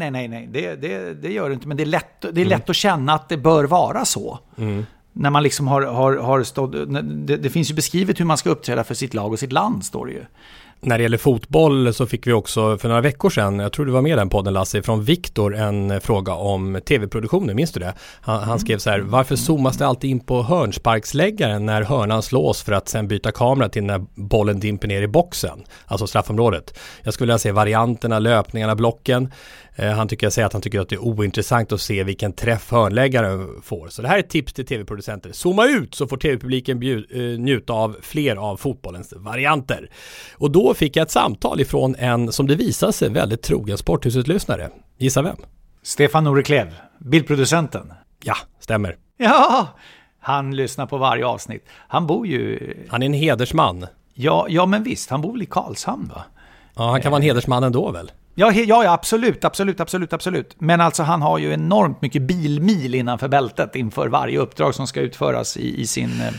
Det gör det inte. Men det är lätt att känna att det bör vara så. När man liksom har stått... Det finns ju beskrivet hur man ska uppträda för sitt lag och sitt land, står det ju. När det gäller fotboll så fick vi också för några veckor sedan, jag tror du var med den podden Lasse, från Viktor en fråga om tv-produktioner, minns du det? Han skrev så här: varför zoomas det alltid in på hörnsparksläggaren när hörnan slås för att sen byta kamera till när bollen dimper ner i boxen, alltså straffområdet? Jag skulle vilja se varianterna, löpningarna, blocken. Han tycker att det är ointressant att se vilken träff hörnläggaren får. Så det här är ett tips till tv-producenter. Zooma ut så får tv-publiken njuta av fler av fotbollens varianter. Och då fick jag ett samtal ifrån en, som det visar sig, väldigt trogen Sporthuset-lyssnare. Gissa vem? Stefan Noreklev, bildproducenten. Ja, stämmer. Ja, han lyssnar på varje avsnitt. Han är en hedersman. Ja, men visst, han bor väl i Karlshamn, va? Ja, han kan vara en hedersman ändå väl? Ja, absolut. Men alltså han har ju enormt mycket bilmil innanför bältet inför varje uppdrag som ska utföras i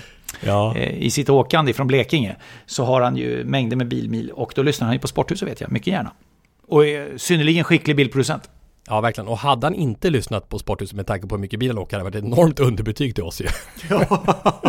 sitt åkande från Blekinge. Så har han ju mängder med bilmil, och då lyssnar han ju på Sporthuset, vet jag, mycket gärna. Och är synnerligen skicklig bildproducent. Ja, verkligen. Och hade han inte lyssnat på Sporthuset med tanke på hur mycket bilen åker, hade det varit ett enormt underbetyg till oss ju. Ja.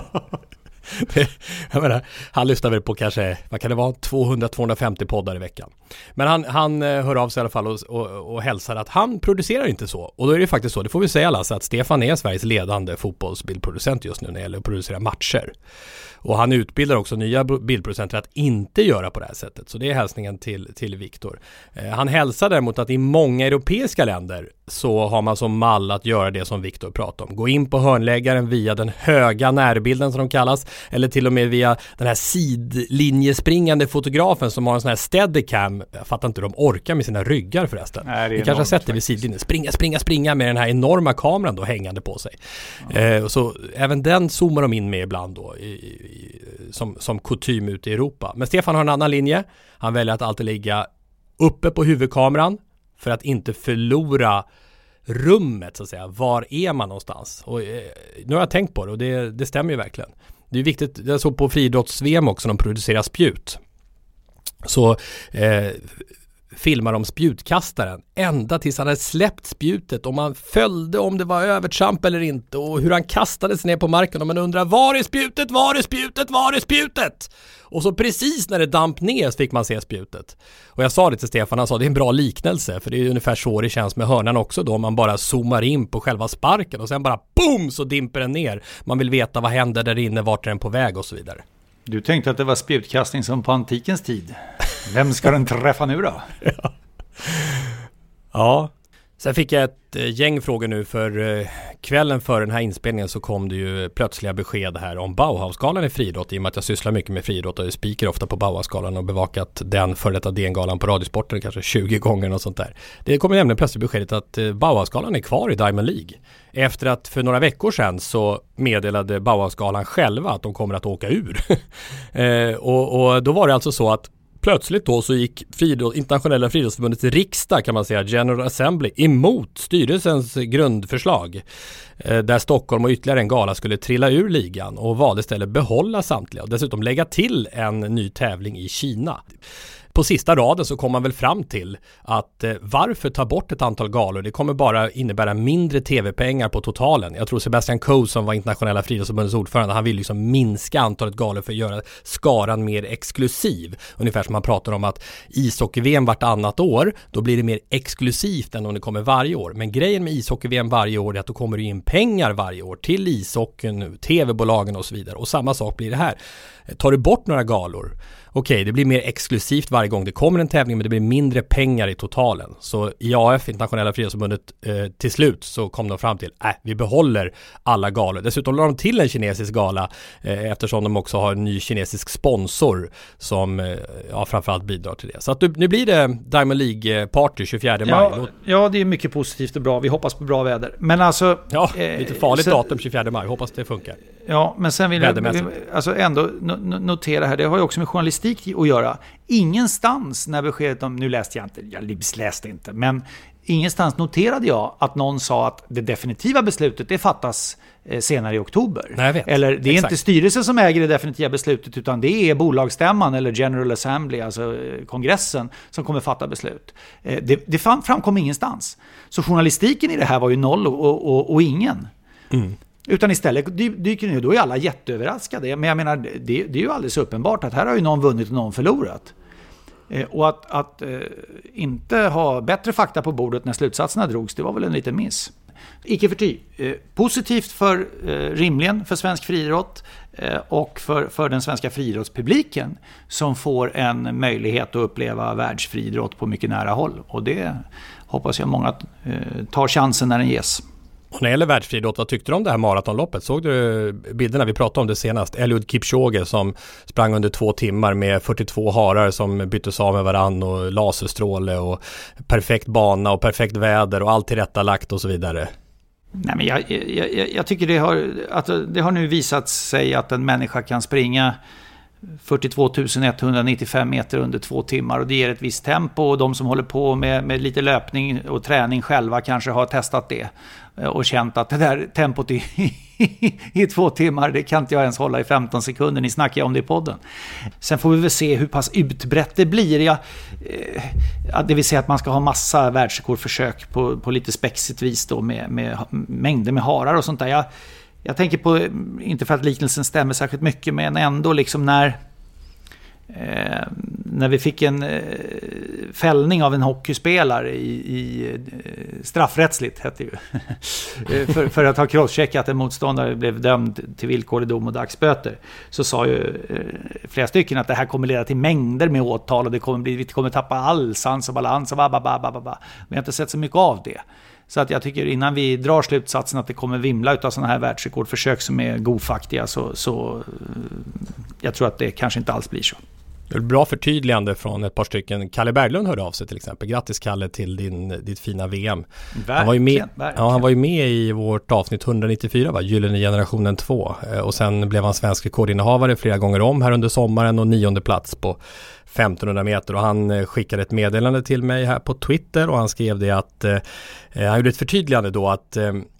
Jag menar, han lyssnar väl på kanske, vad kan det vara, 200-250 poddar i veckan. Men han hör av sig i alla fall och hälsar att han producerar inte så. Och då är det faktiskt så, det får vi säga Lasse, att Stefan är Sveriges ledande fotbollsbildproducent just nu när det gäller att producera matcher. Och han utbildar också nya bildproducenter att inte göra på det här sättet. Så det är hälsningen till Viktor. Han hälsar däremot att i många europeiska länder så har man som mall att göra det som Viktor pratar om. Gå in på hörnläggaren via den höga närbilden som de kallas. eller till och med via den här sidlinjespringande fotografen som har en sån här steadicam. Jag fattar inte hur de orkar med sina ryggar förresten. Nej, vi kanske har sett det vid sidlinjen. Springa med den här enorma kameran då hängande på sig. Så även den zoomar de in med ibland då som kutym ute i Europa. Men Stefan har en annan linje. Han väljer att alltid ligga uppe på huvudkameran för att inte förlora rummet så att säga. Var är man någonstans? Och nu har jag tänkt på det och det stämmer ju verkligen. Det är viktigt, jag såg på friidrotts-VM också, de producerar spjut. Så filmar de spjutkastaren ända tills han hade släppt spjutet och man följde om det var övertramp eller inte och hur han kastades ner på marken och man undrar var är spjutet? Och så precis när det damp ner så fick man se spjutet. Och jag sa det till Stefan, han sa det är en bra liknelse för det är ungefär så det känns med hörnan också då man bara zoomar in på själva sparken och sen bara boom så dimper den ner. Man vill veta vad händer där inne, vart är den på väg och så vidare. Du tänkte att det var spjutkastning som på antikens tid. Vem ska den träffa nu då? Ja. Sen fick jag ett gäng frågor nu för kvällen för den här inspelningen så kom det ju plötsliga besked här om Bauhausgalan i friidrott i och med att jag sysslar mycket med friidrott och är speaker ofta på Bauhausgalan och bevakat den för detta DN-galan på Radiosporten kanske 20 gånger och sånt där. Det kommer nämligen plötsligt beskedet att Bauhausgalan är kvar i Diamond League. Efter att för några veckor sedan så meddelade Bauhausgalan själva att de kommer att åka ur. och då var det alltså så att plötsligt då så gick Internationella friidrottsförbundets riksdag kan man säga, General Assembly, emot styrelsens grundförslag där Stockholm och ytterligare en gala skulle trilla ur ligan och valde istället behålla samtliga och dessutom lägga till en ny tävling i Kina. På sista raden så kom man väl fram till att varför ta bort ett antal galor? Det kommer bara innebära mindre tv-pengar på totalen. Jag tror Sebastian Coe som var Internationella friidrottsförbundets ordförande, han vill liksom minska antalet galor för att göra skaran mer exklusiv. Ungefär som man pratar om att ishockey-VM vartannat år, då blir det mer exklusivt än om det kommer varje år. Men grejen med ishockey-VM varje år är att då kommer det in pengar varje år till ishockeyn, tv-bolagen och så vidare. Och samma sak blir det här. Tar du bort några galor, okej, det blir mer exklusivt varje gång det kommer en tävling men det blir mindre pengar i totalen. Så IAF, Internationella friidrottsförbundet, till slut så kom de fram till vi behåller alla galor. Dessutom la de till en kinesisk gala eftersom de också har en ny kinesisk sponsor som framförallt bidrar till det. Så att nu blir det Diamond League-party 24 maj. Ja, det är mycket positivt och bra. Vi hoppas på bra väder. Men alltså... Ja, lite farligt datum 24 maj. Hoppas det funkar. Ja, men sen vill jag alltså ändå notera här, det har ju också med journalistik att göra. Ingenstans när beskedet om, nu läste jag läste inte, men ingenstans noterade jag att någon sa att det definitiva beslutet det fattas senare i oktober. Nej, jag vet. Eller det är inte styrelsen som äger det definitiva beslutet utan det är bolagsstämman eller General Assembly, alltså kongressen som kommer fatta beslut. Det framkom ingenstans. Så journalistiken i det här var ju noll och ingen. Mm. Utan istället dyker nu, då är alla jätteöverraskade. Men jag menar, det är ju alldeles uppenbart att här har ju någon vunnit och någon förlorat. Och att inte ha bättre fakta på bordet när slutsatserna drogs, det var väl en liten miss. Icke förty. Positivt för rimligen för svensk friidrott och för den svenska friidrottspubliken som får en möjlighet att uppleva världsfriidrott på mycket nära håll. Och det hoppas jag många tar chansen när den ges. Och när det gäller världsfriidrott, vad tyckte du om det här maratonloppet? Såg du bilderna vi pratade om det senast? Eliud Kipchoge som sprang under 2 timmar med 42 harar som byttes av med varann och laserstråle och perfekt bana och perfekt väder och allt tillrättalagt och så vidare. Nej, men jag tycker det har nu visat sig att en människa kan springa 42 195 meter under 2 timmar och det ger ett visst tempo och de som håller på med lite löpning och träning själva kanske har testat det och känt att det där tempot i 2 timmar, det kan inte jag ens hålla i 15 sekunder, ni snackar om det i podden. Sen får vi väl se hur pass utbrett det blir. Det vill säga att man ska ha massa världsrekordförsök på lite spexigt vis då med mängder med harar och sånt där. Jag tänker på, inte för att liknelsen stämmer särskilt mycket, men ändå liksom när vi fick en fällning av en hockeyspelare i straffrättsligt hette ju för att ha crosscheckat en motståndare blev dömd till villkorlig dom och dagsböter, så sa ju flera stycken att det här kommer leda till mängder med åtal och vi kommer tappa all sans och balans och vi har inte sett så mycket av det. Så att jag tycker innan vi drar slutsatsen att det kommer vimla utav sådana här världsrekordförsök som är godfaktiga så jag tror att det kanske inte alls blir så. Det är ett bra förtydligande från ett par stycken. Kalle Berglund hörde av sig till exempel. Grattis Kalle till ditt fina VM. Han var ju med i vårt avsnitt 194, va? Gyllene generationen 2. Och sen blev han svensk rekordinnehavare flera gånger om här under sommaren och 9:e plats på 1500 meter. Och han skickade ett meddelande till mig här på Twitter och han skrev det att han gjorde ett förtydligande då att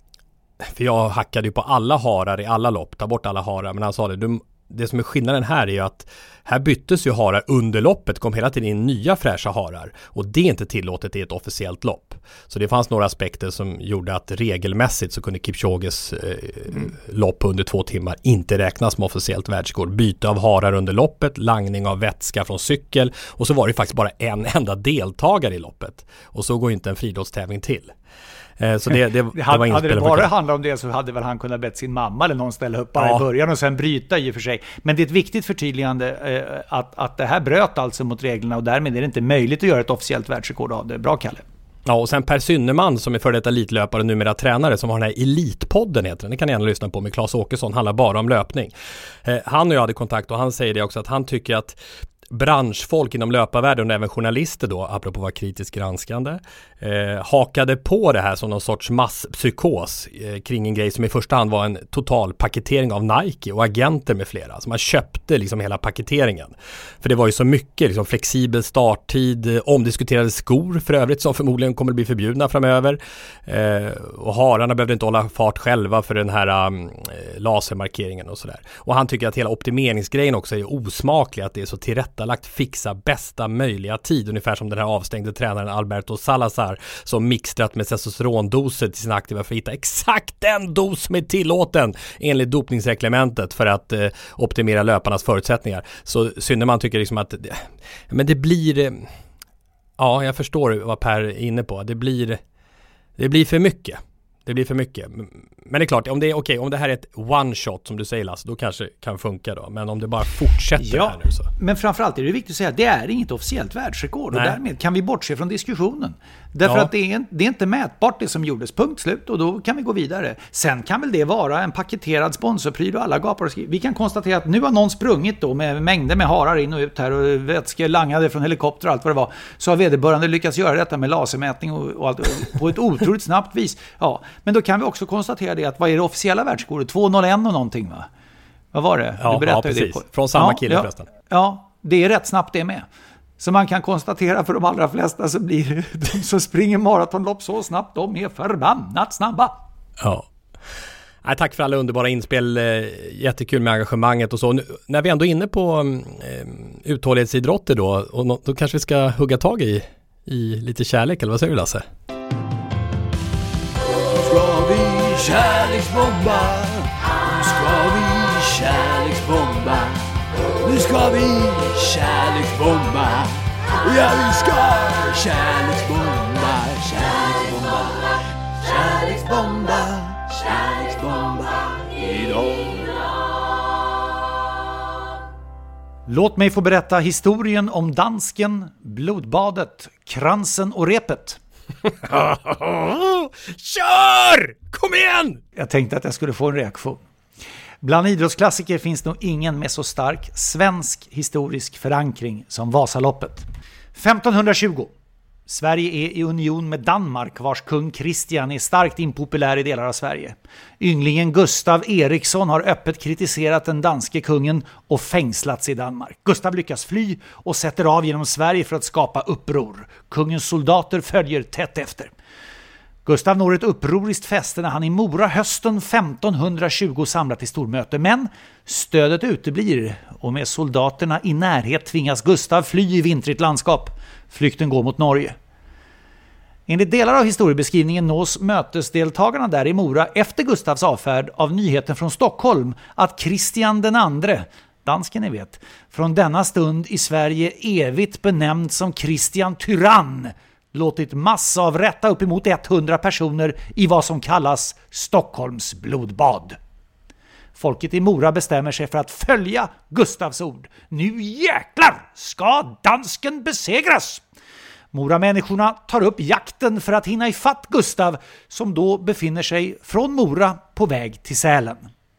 för jag hackade ju på alla harar i alla lopp, ta bort alla harar, men han sa det som är skillnaden här är ju att här byttes ju harar under loppet, kom hela tiden in nya fräscha harar och det är inte tillåtet i ett officiellt lopp. Så det fanns några aspekter som gjorde att regelmässigt så kunde Kipchoges lopp under 2 timmar inte räknas som officiellt världsrekord. Byte av harar under loppet, langning av vätska från cykel och så var det faktiskt bara en enda deltagare i loppet. Och så går inte en friidrottstävling till. Så det var hade det bara handlat om det så hade väl han kunnat bett sin mamma eller någon ställa upp bara i början och sen bryta i och för sig. Men det är ett viktigt förtydligande att det här bröt alltså mot reglerna och därmed är det inte möjligt att göra ett officiellt världsrekord av det. Bra Kalle. Ja, och sen Per Synnerman som är före detta elitlöpare och numera tränare som har den här Elitpodden heter den. Det kan ni gärna lyssna på med Claes Åkesson, handlar bara om löpning. Han och jag hade kontakt och han säger det också att han tycker att branschfolk inom löparvärlden och även journalister då, apropå vara kritiskt granskande, hakade på det här som någon sorts masspsykos kring en grej som i första hand var en total paketering av Nike och agenter med flera. Så man köpte liksom hela paketeringen. För det var ju så mycket liksom flexibel starttid, omdiskuterade skor för övrigt som förmodligen kommer att bli förbjudna framöver. Och hararna behövde inte hålla fart själva för den här lasermarkeringen och sådär. Och han tycker att hela optimeringsgrejen också är osmaklig, att det är så tillrättalagt fixa bästa möjliga tid, ungefär som den här avstängde tränaren Alberto Salazar som mixtrat med testosterondoser till sina aktiva för att hitta exakt den dos som är tillåten enligt dopningsreglementet för att optimera löparnas förutsättningar. Så Synnerman tycker liksom att men det blir ja, jag förstår vad Per är inne på. Det blir för mycket. Det blir för mycket. Men det är klart, om det här är ett one shot som du säger Lasse, då kanske kan funka då. Men om det bara fortsätter här nu så. Men framförallt är det viktigt att säga att det är inget officiellt världsrekord. Och därmed kan vi bortse från diskussionen. Därför att det är inte mätbart det som gjordes, punkt slut, och då kan vi gå vidare. Sen kan väl det vara en paketerad sponsorpryl och alla gapar och skriver. Vi kan konstatera att nu har någon sprungit då med mängder med harar in och ut här och vätskor langade från helikopter och allt vad det var. Så har vederbörande lyckats göra detta med lasermätning och allt på ett otroligt snabbt vis. Ja, men då kan vi också konstatera det att vad är det officiella världsrekordet? 2:01 och någonting, va? Vad var det? Ja, precis. Det från samma kille förresten. Ja, det är rätt snabbt det med. Så man kan konstatera för de allra flesta så blir de som springer maratonlopp så snabbt, de är förbannat snabba. Ja. Nej, tack för alla underbara inspel. Jättekul med engagemanget och så. Nu, när vi ändå är inne på uthållighetsidrotter då, och då kanske vi ska hugga tag i lite kärlek, eller vad säger du Lasse? Ska vi kärleksbomba? Nu ska vi kärleksbomba. Nu ska vi kärleksbomba. Ja, vi ska kärleksbomba. Kärleksbomba. Kärleksbomba. Kärleksbomba. Idag. Låt mig få berätta historien om dansken, blodbadet, kransen och repet. Kör! Kom igen! Jag tänkte att jag skulle få en reaktion. Bland idrottsklassiker finns nog ingen med så stark svensk historisk förankring som Vasaloppet. 1520. Sverige är i union med Danmark vars kung Kristian är starkt impopulär i delar av Sverige. Ynglingen Gustav Eriksson har öppet kritiserat den danske kungen och fängslats i Danmark. Gustav lyckas fly och sätter av genom Sverige för att skapa uppror. Kungens soldater följer tätt efter. Gustav når ett upproriskt fäste när han i Mora hösten 1520 samlat till stormöte, men stödet uteblir och med soldaterna i närhet tvingas Gustav fly i vintrigt landskap. Flykten går mot Norge. Enligt delar av historiebeskrivningen nås mötesdeltagarna där i Mora efter Gustavs avfärd av nyheten från Stockholm att Kristian den andre, dansken ni vet, från denna stund i Sverige evigt benämnd som Kristian Tyrann, låtit massavrätta uppemot 100 personer i vad som kallas Stockholms blodbad. Folket i Mora bestämmer sig för att följa Gustavs ord. Nu jäklar ska dansken besegras! Moramänniskorna tar upp jakten för att hinna ifatt Gustav, som då befinner sig från Mora på väg till Sälen.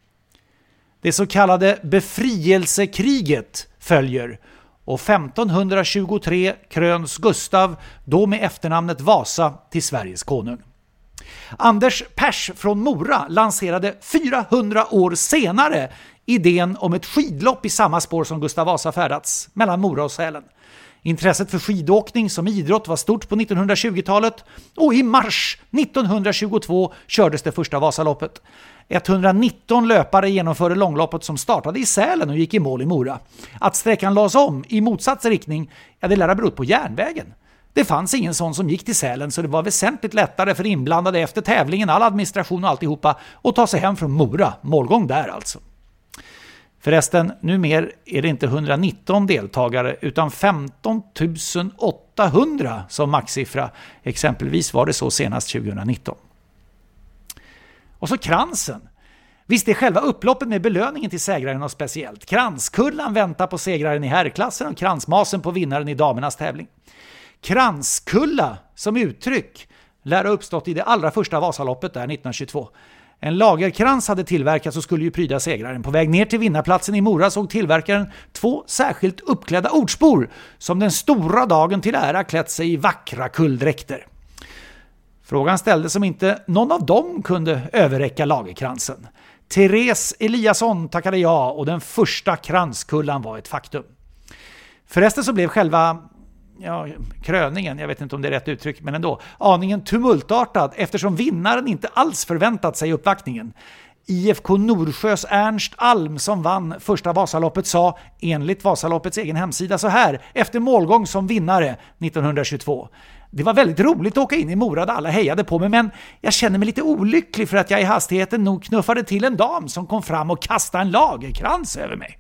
Det så kallade befrielsekriget följer och 1523 kröns Gustav, då med efternamnet Vasa, till Sveriges konung. Anders Pers från Mora lanserade 400 år senare idén om ett skidlopp i samma spår som Gustav Vasa färdats, mellan Mora och Sälen. Intresset för skidåkning som idrott var stort på 1920-talet och i mars 1922 kördes det första Vasaloppet. 119 löpare genomförde långloppet som startade i Sälen och gick i mål i Mora. Att sträckan lades om i motsatt riktning, det lär ha berott på järnvägen. Det fanns ingen sån som gick till Sälen, så det var väsentligt lättare för inblandade efter tävlingen, all administration och alltihopa, att ta sig hem från Mora. Målgång där alltså. Förresten, numera är det inte 119 deltagare utan 15 800 som maxsiffra. Exempelvis var det så senast 2019. Och så kransen. Visst är själva upploppet med belöningen till segraren något speciellt. Kranskullan väntar på segraren i herrklassen och kransmasen på vinnaren i damernas tävling. Kranskulla som uttryck lär ha uppstått i det allra första Vasaloppet där 1922. En lagerkrans hade tillverkats och skulle ju pryda segraren. På väg ner till vinnarplatsen i Mora såg tillverkaren 2 särskilt uppklädda ordsbor som den stora dagen till ära klätt sig i vackra kulldräkter. Frågan ställdes om inte någon av dem kunde överräcka lagerkransen. Therese Eliasson tackade ja och den första kranskullan var ett faktum. Förresten så blev själva kröningen, jag vet inte om det är rätt uttryck, men ändå, aningen tumultartad eftersom vinnaren inte alls förväntat sig uppvaktningen. IFK Norsjös Ernst Alm som vann första Vasaloppet sa enligt Vasaloppets egen hemsida så här efter målgång som vinnare 1922. Det var väldigt roligt att åka in i Mora där alla hejade på mig, men jag känner mig lite olycklig för att jag i hastigheten nog knuffade till en dam som kom fram och kastade en lagerkrans över mig.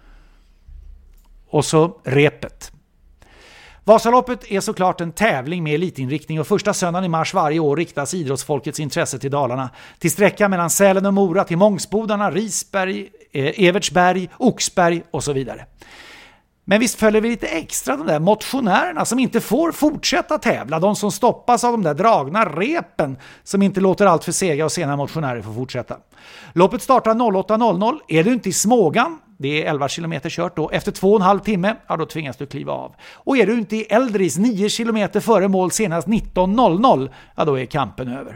Och så repet. Vasaloppet är såklart en tävling med elitinriktning och första söndagen i mars varje år riktas idrottsfolkets intresse till Dalarna. Till sträckan mellan Sälen och Mora, till Mångsbodarna, Risberg, Evertsberg, Oxberg och så vidare. Men visst följer vi lite extra de där motionärerna som inte får fortsätta tävla. De som stoppas av de där dragna repen som inte låter allt för sega och sena motionärer få fortsätta. Loppet startar 08.00. Är du inte i Smågan, det är 11 kilometer kört då, efter 2,5 timme, då tvingas du kliva av. Och är du inte i Eldris 9 kilometer före mål senast 19.00, då är kampen över.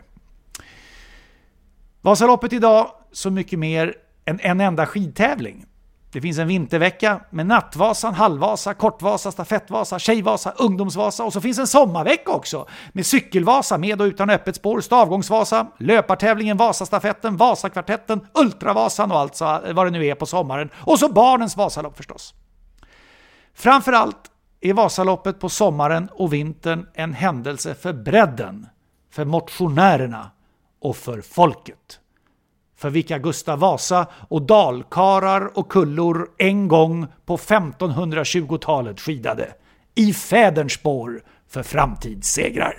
Vasaloppet idag så mycket mer än en enda skidtävling. Det finns en vintervecka med Nattvasan, Halvvasa, Kortvasa, Stafettvasa, Tjejvasa, Ungdomsvasa och så finns en sommarvecka också med Cykelvasa med och utan öppet spår, Stavgångsvasa, löpartävlingen, Vasastafetten, Vasakvartetten, Ultravasan och allt vad det nu är på sommaren och så barnens Vasalopp förstås. Framförallt är Vasaloppet på sommaren och vintern en händelse för bredden, för motionärerna och för folket. För vilka Gustav Vasa och dalkarar och kullor en gång på 1520-talet skidade i fäderns spår för framtidssegrar.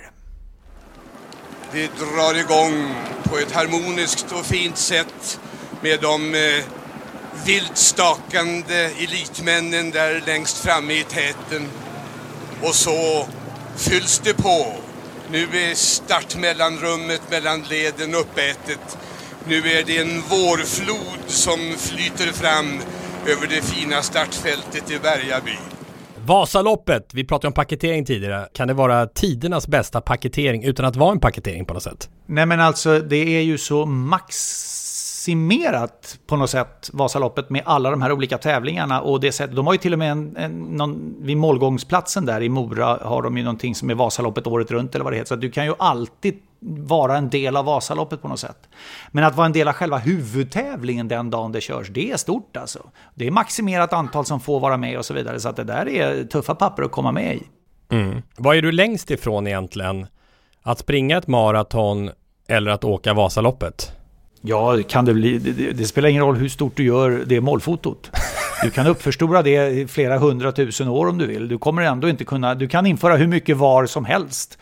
Vi drar igång på ett harmoniskt och fint sätt med de vildstakande elitmännen där längst framme i täten. Och så fylls det på. Nu är startmellanrummet mellan leden uppätet. Nu är det en vårflod som flyter fram över det fina startfältet i Bergaby. Vasaloppet, vi pratade om paketering tidigare. Kan det vara tidernas bästa paketering utan att vara en paketering på något sätt? Nej men alltså det är ju så maximerat på något sätt Vasaloppet med alla de här olika tävlingarna och det sätt, de har ju till och med vid målgångsplatsen där i Mora har de ju någonting som är Vasaloppet året runt eller vad det heter, så du kan ju alltid vara en del av Vasaloppet på något sätt. Men att vara en del av själva huvudtävlingen den dagen det körs, det är stort alltså. Det är maximerat antal som får vara med och så vidare, så att det där är tuffa papper att komma med i. Vad är du längst ifrån egentligen? Att springa ett maraton eller att åka Vasaloppet? Ja, det spelar ingen roll hur stort du gör det målfotot. Du kan uppförstora det i flera 100 000 år om du vill. Du kommer ändå inte kunna, du kan införa hur mycket var som helst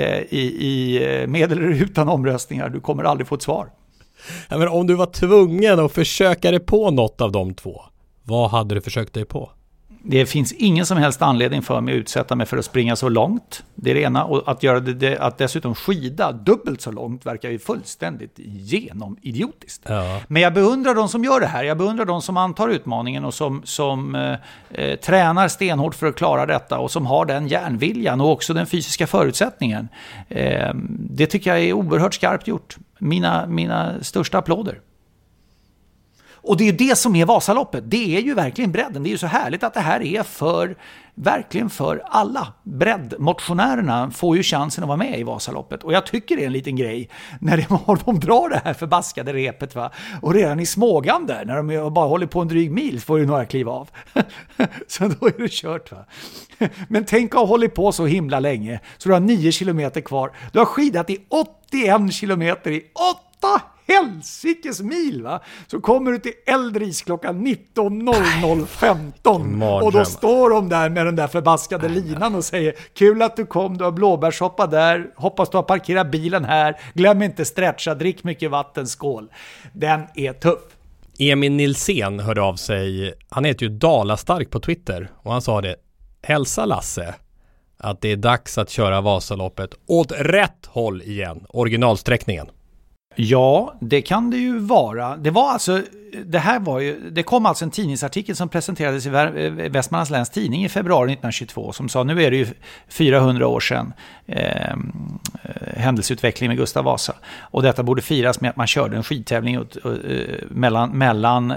med eller utan omröstningar. Du kommer aldrig få ett svar. Ja, men om du var tvungen att försöka dig på något av de två, vad hade du försökt dig på? Det finns ingen som helst anledning för mig att utsätta mig för att springa så långt. Det är det ena. Och att göra att dessutom skida dubbelt så långt verkar ju fullständigt idiotiskt. Ja. Men jag beundrar de som gör det här. Jag beundrar de som antar utmaningen och som tränar stenhårt för att klara detta. Och som har den järnviljan och också den fysiska förutsättningen. Det tycker jag är oerhört skarpt gjort. Mina största applåder. Och det är ju det som är Vasaloppet. Det är ju verkligen bredden. Det är ju så härligt att det här är verkligen för alla. Breddmotionärerna får ju chansen att vara med i Vasaloppet. Och jag tycker det är en liten grej när de drar det här förbaskade repet. Va? Och redan i Smågan där, när de bara håller på en dryg mil, får ju några kliva av. Så då är det kört. Va? Men tänk att hålla på så himla länge. Så du har 9 kilometer kvar. Du har skidat i 81 kilometer i 8 helsikes mil, va? Så kommer du till Eldris klockan 19.00:15 och då står de där med den där förbaskade linan och säger: kul att du kom, du har blåbärssoppa där, hoppas du har parkerat bilen här, glöm inte stretcha, drick mycket vatten, skål. Den är tuff. Emil Nilsén hörde av sig, han heter ju Dalastark på Twitter och han sa det: hälsa Lasse att det är dags att köra Vasaloppet åt rätt håll igen, originalsträckningen. Ja, det kan det ju vara. Det kom alltså en tidningsartikel som presenterades i Västmanlands läns tidning i februari 1922 som sa: nu är det ju 400 år sedan händelseutveckling med Gustav Vasa. Och detta borde firas med att man körde en skidtävling mellan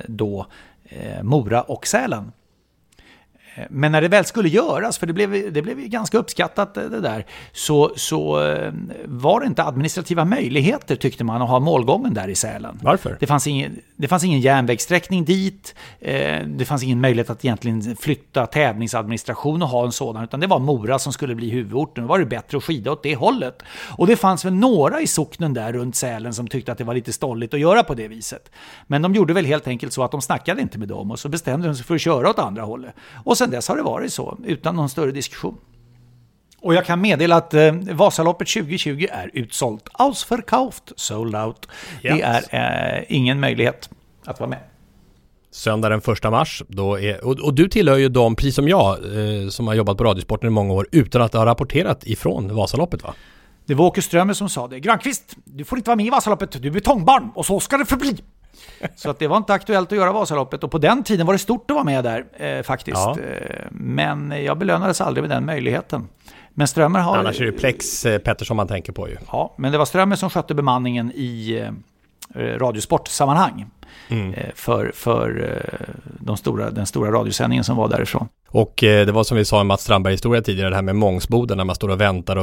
Mora och Sälen. Men när det väl skulle göras, för det blev ganska uppskattat det där, så var det inte administrativa möjligheter, tyckte man, att ha målgången där i Sälen. Varför? Det fanns ingen järnvägssträckning dit, det fanns ingen möjlighet att egentligen flytta tävlingsadministration och ha en sådan, utan det var Mora som skulle bli huvudorten. Då var det bättre att skida åt det hållet. Och det fanns väl några i socknen där runt Sälen som tyckte att det var lite stolligt att göra på det viset. Men de gjorde väl helt enkelt så att de snackade inte med dem och så bestämde de sig för att köra åt andra hållet. Och sen dess har det varit så, utan någon större diskussion. Och jag kan meddela att Vasaloppet 2020 är utsålt. Ausverkauft, sold out. Yes. Det är ingen möjlighet att vara med. Söndag den 1 mars. Och du tillhör ju dem, precis som jag, som har jobbat på Radiosporten i många år utan att ha rapporterat ifrån Vasaloppet, va? Det var Åke Strömmer som sa det. Granqvist, du får inte vara med i Vasaloppet. Du är betongbarn och så ska det förbli. Så att det var inte aktuellt att göra Vasaloppet. Och på den tiden var det stort att vara med där faktiskt. Ja. Men jag belönades aldrig med den möjligheten. Men Strömmer har... Annars är det Plex Pettersson man tänker på ju. Ja, men det var Strömmer som skötte bemanningen i radiosportsammanhang. För den stora radiosändningen som var därifrån. Och det var som vi sa i Mats Strandberg-historia tidigare, det här med Mångsboden, när man står och väntar.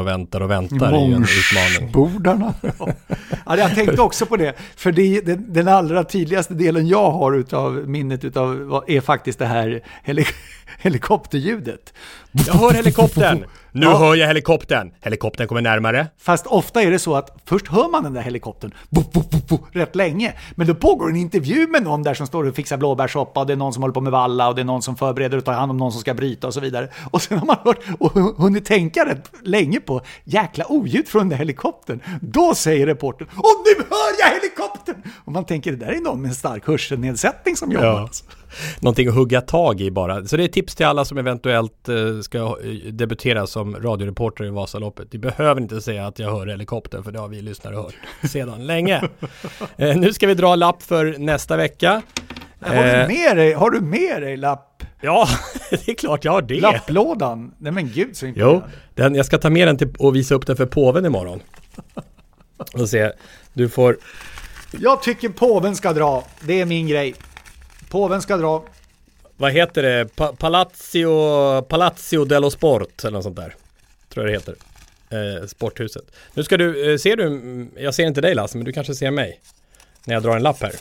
Mångsbodarna. Ja, jag tänkte också på det. För den allra tydligaste delen jag har utav minnet är faktiskt det här helikopterljudet. Jag hör helikoptern. Nu hör jag helikoptern. Helikoptern kommer närmare. Fast ofta är det så att först hör man den där helikoptern rätt länge. Men då pågår en intervju med någon där som står och fixar blåbärssoppa. Och det är någon som håller på med valla. Och det är någon som förbereder och tar hand om någon som ska bryta och så vidare. Och sen har man hört och hunnit tänka rätt länge på jäkla oljud från den där helikoptern. Då säger reportern: och nu hör jag helikoptern! Och man tänker, det där är någon med en stark hörselnedsättning som jobbar. Ja. Någonting att hugga tag i bara. Så det är tips till alla som eventuellt ska debutera som radioreporter i Vasaloppet. Du behöver inte säga att jag hör helikoptern, för det har vi lyssnare hört sedan länge. Nu ska vi dra lapp för nästa vecka. Har du med dig lapp? Ja, det är klart jag har det. Lapplådan? Nej men gud så imponerande. Jo, jag ska ta med den och visa upp den för påven imorgon. Och se, du får... Jag tycker påven ska dra. Det är min grej. Påven ska dra. Vad heter det? Palazzo dello Sport eller något sånt där. Tror jag det heter. Sporthuset. Nu ska du, ser du, jag ser inte dig Lasse, men du kanske ser mig när jag drar en lapp här.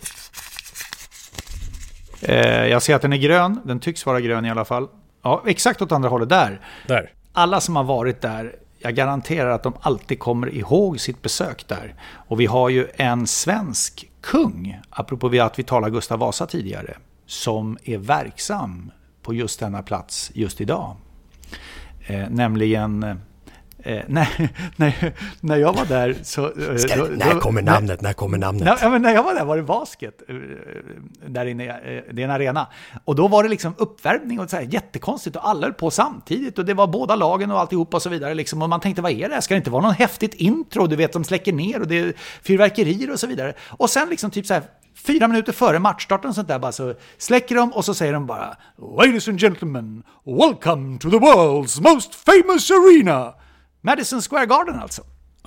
Jag ser att den är grön. Den tycks vara grön i alla fall. Ja, exakt åt andra hållet. Där. Alla som har varit där, jag garanterar att de alltid kommer ihåg sitt besök där. Och vi har ju en svensk kung, apropå att vi talar Gustav Vasa tidigare, som är verksam på just denna plats just idag. Nämligen När jag var där så... När kommer namnet? När jag var där var det basket. Där inne, det är en arena. Och då var det liksom uppvärmning och så här jättekonstigt. Och alla höll på samtidigt. Och det var båda lagen och alltihop och så vidare. Liksom. Och man tänkte, vad är det här? Ska det inte vara någon häftigt intro? Du vet, som släcker ner och det är fyrverkerier och så vidare. Och sen liksom typ så här 4 minuter före matchstarten sånt där bara så släcker de och så säger de bara Ladies and gentlemen, welcome to the world's most famous arena. Madison Square Garden alltså.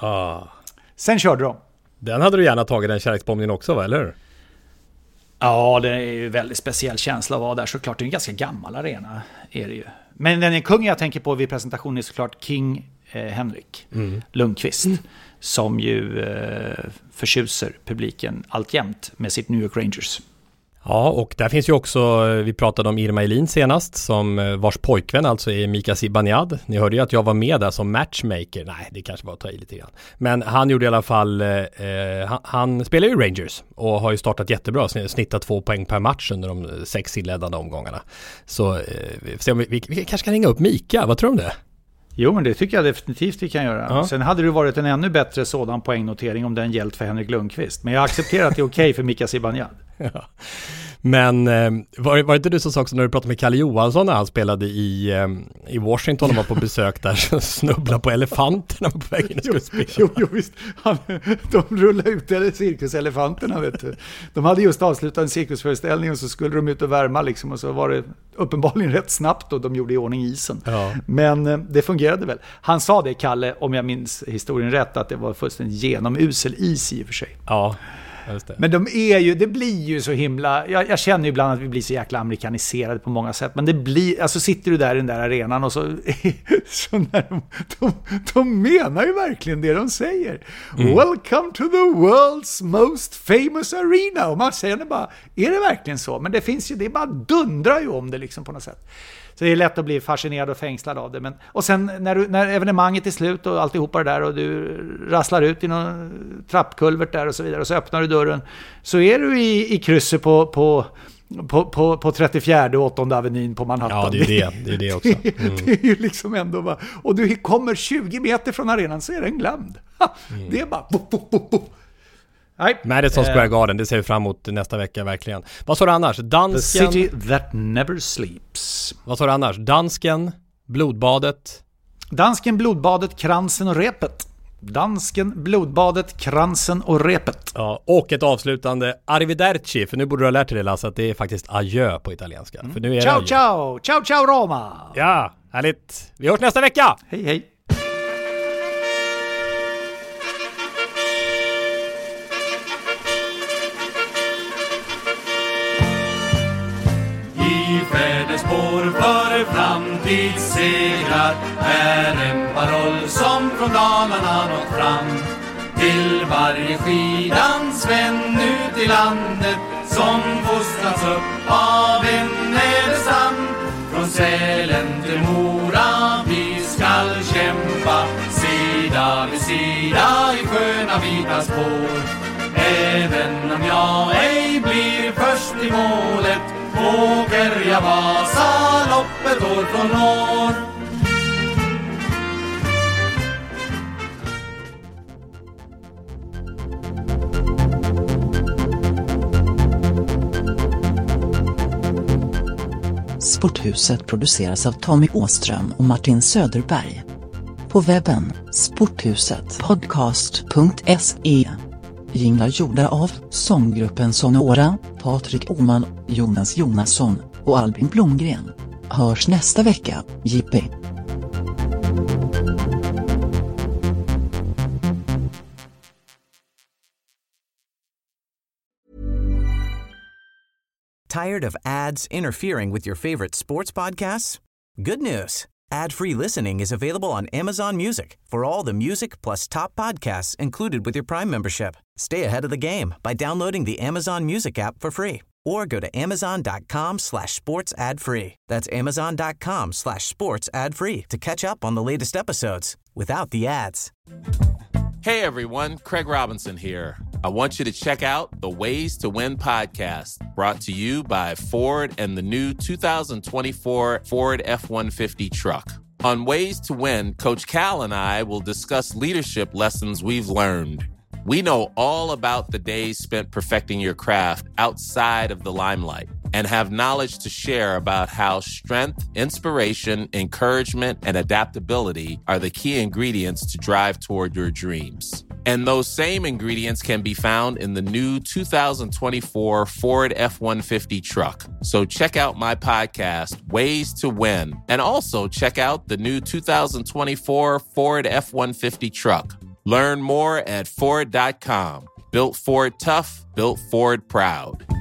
Sen körde de. Den hade du gärna tagit, den kärleksbombningen också, va, eller? Ja, det är ju en väldigt speciell känsla att vara där såklart. Det är en ganska gammal arena är det ju. Men den kung jag tänker på vid presentationen är såklart King Henrik Lundqvist. Som ju förtjuser publiken alltjämt med sitt New York Rangers. Ja, och där finns ju också, vi pratade om Irma Elin senast, som vars pojkvän alltså är Mika Zibanejad. Ni hörde ju att jag var med där som matchmaker. Nej, det kanske var att ta i lite grann. Men han gjorde i alla fall, han spelar ju Rangers och har ju startat jättebra, snittat 2 poäng per match under de 6 inledande omgångarna. Så vi kanske kan ringa upp Mika, vad tror du om det? Jo, men det tycker jag definitivt vi kan göra. Ja. Sen hade det varit en ännu bättre sådan poängnotering om den gällt för Henrik Lundqvist. Men jag accepterar att det är okej för Mika Zibanejad. Ja. Men var det inte du som sa också när du pratade med Kalle Johansson när han spelade i Washington och var på besök där, så snubblade på elefanterna på vägen och skulle spela? Jo, visst. De rullade ut cirkuselefanterna, vet du. De hade just avslutat en cirkusföreställning och så skulle de ut och värma liksom, och så var det uppenbarligen rätt snabbt och de gjorde i ordning isen. Ja. Men det fungerade väl. Han sa det, Kalle, om jag minns historien rätt, att det var fullständigt genomusel is i och för sig. Ja. Men det blir ju så himla, jag känner ju ibland att vi blir så jäkla amerikaniserade på många sätt, men det blir, alltså sitter du där i den där arenan och så när de menar ju verkligen det de säger. Welcome to the world's most famous arena, och man säger bara, är det verkligen så? Men det finns ju, det bara dundrar ju om det liksom på något sätt. Så det är lätt att bli fascinerad och fängslad av det. Men, och sen när evenemanget är slut och alltihopa det där och du rasslar ut i någon trappkulvert där och så vidare, och så öppnar du dörren, så är du i krysset på 34 och 8:e avenyn på Manhattan. Ja, det är det också. Det är ju liksom ändå bara, och du kommer 20 meter från arenan så är den glömd. Det är bara Madison Square Garden, det ser vi fram emot nästa vecka verkligen. Vad sa du annars? Dansken... The city that never sleeps. Vad sa du annars? Dansken, blodbadet. Dansken, blodbadet, kransen och repet. Dansken, blodbadet, kransen och repet. Ja, och ett avslutande arrivederci, för nu borde du ha lärt dig det, Lasse, att det är faktiskt adjö på italienska. För nu är ciao, ciao! Ciao, ciao, Roma! Ja, härligt. Vi hörs nästa vecka! Hej, hej! Spår för framtidssegrar är en paroll som från Dalarna nått fram till varje skidans vän ut i landet som fostrats upp av en Nederstam. Från Sälen till Mora vi skall kämpa sida vid sida i sköna vita spår. Även om jag ej blir först i målet åker jag Vasaloppet år från år. Sporthuset produceras av Tommy Åström och Martin Söderberg. På webben sporthusetpodcast.se. Jinglar gjorda av sånggruppen Sonora, Patrik Åman, Jonas Jonasson och Albin Blomgren. Hörs nästa vecka, JP. Tired of ads interfering with your favorite sports podcasts? Good news. Ad-free listening is available on Amazon Music for all the music plus top podcasts included with your Prime membership. Stay ahead of the game by downloading the Amazon Music app for free or go to amazon.com/sports ad free. That's amazon.com/sports ad free to catch up on the latest episodes without the ads. Hey everyone, Craig Robinson here. I want you to check out the Ways to Win podcast, brought to you by Ford and the new 2024 Ford F-150 truck. On Ways to Win, Coach Cal and I will discuss leadership lessons we've learned. We know all about the days spent perfecting your craft outside of the limelight and have knowledge to share about how strength, inspiration, encouragement, and adaptability are the key ingredients to drive toward your dreams. And those same ingredients can be found in the new 2024 Ford F-150 truck. So check out my podcast, Ways to Win, and also check out the new 2024 Ford F-150 truck. Learn more at Ford.com. Built Ford tough, built Ford proud.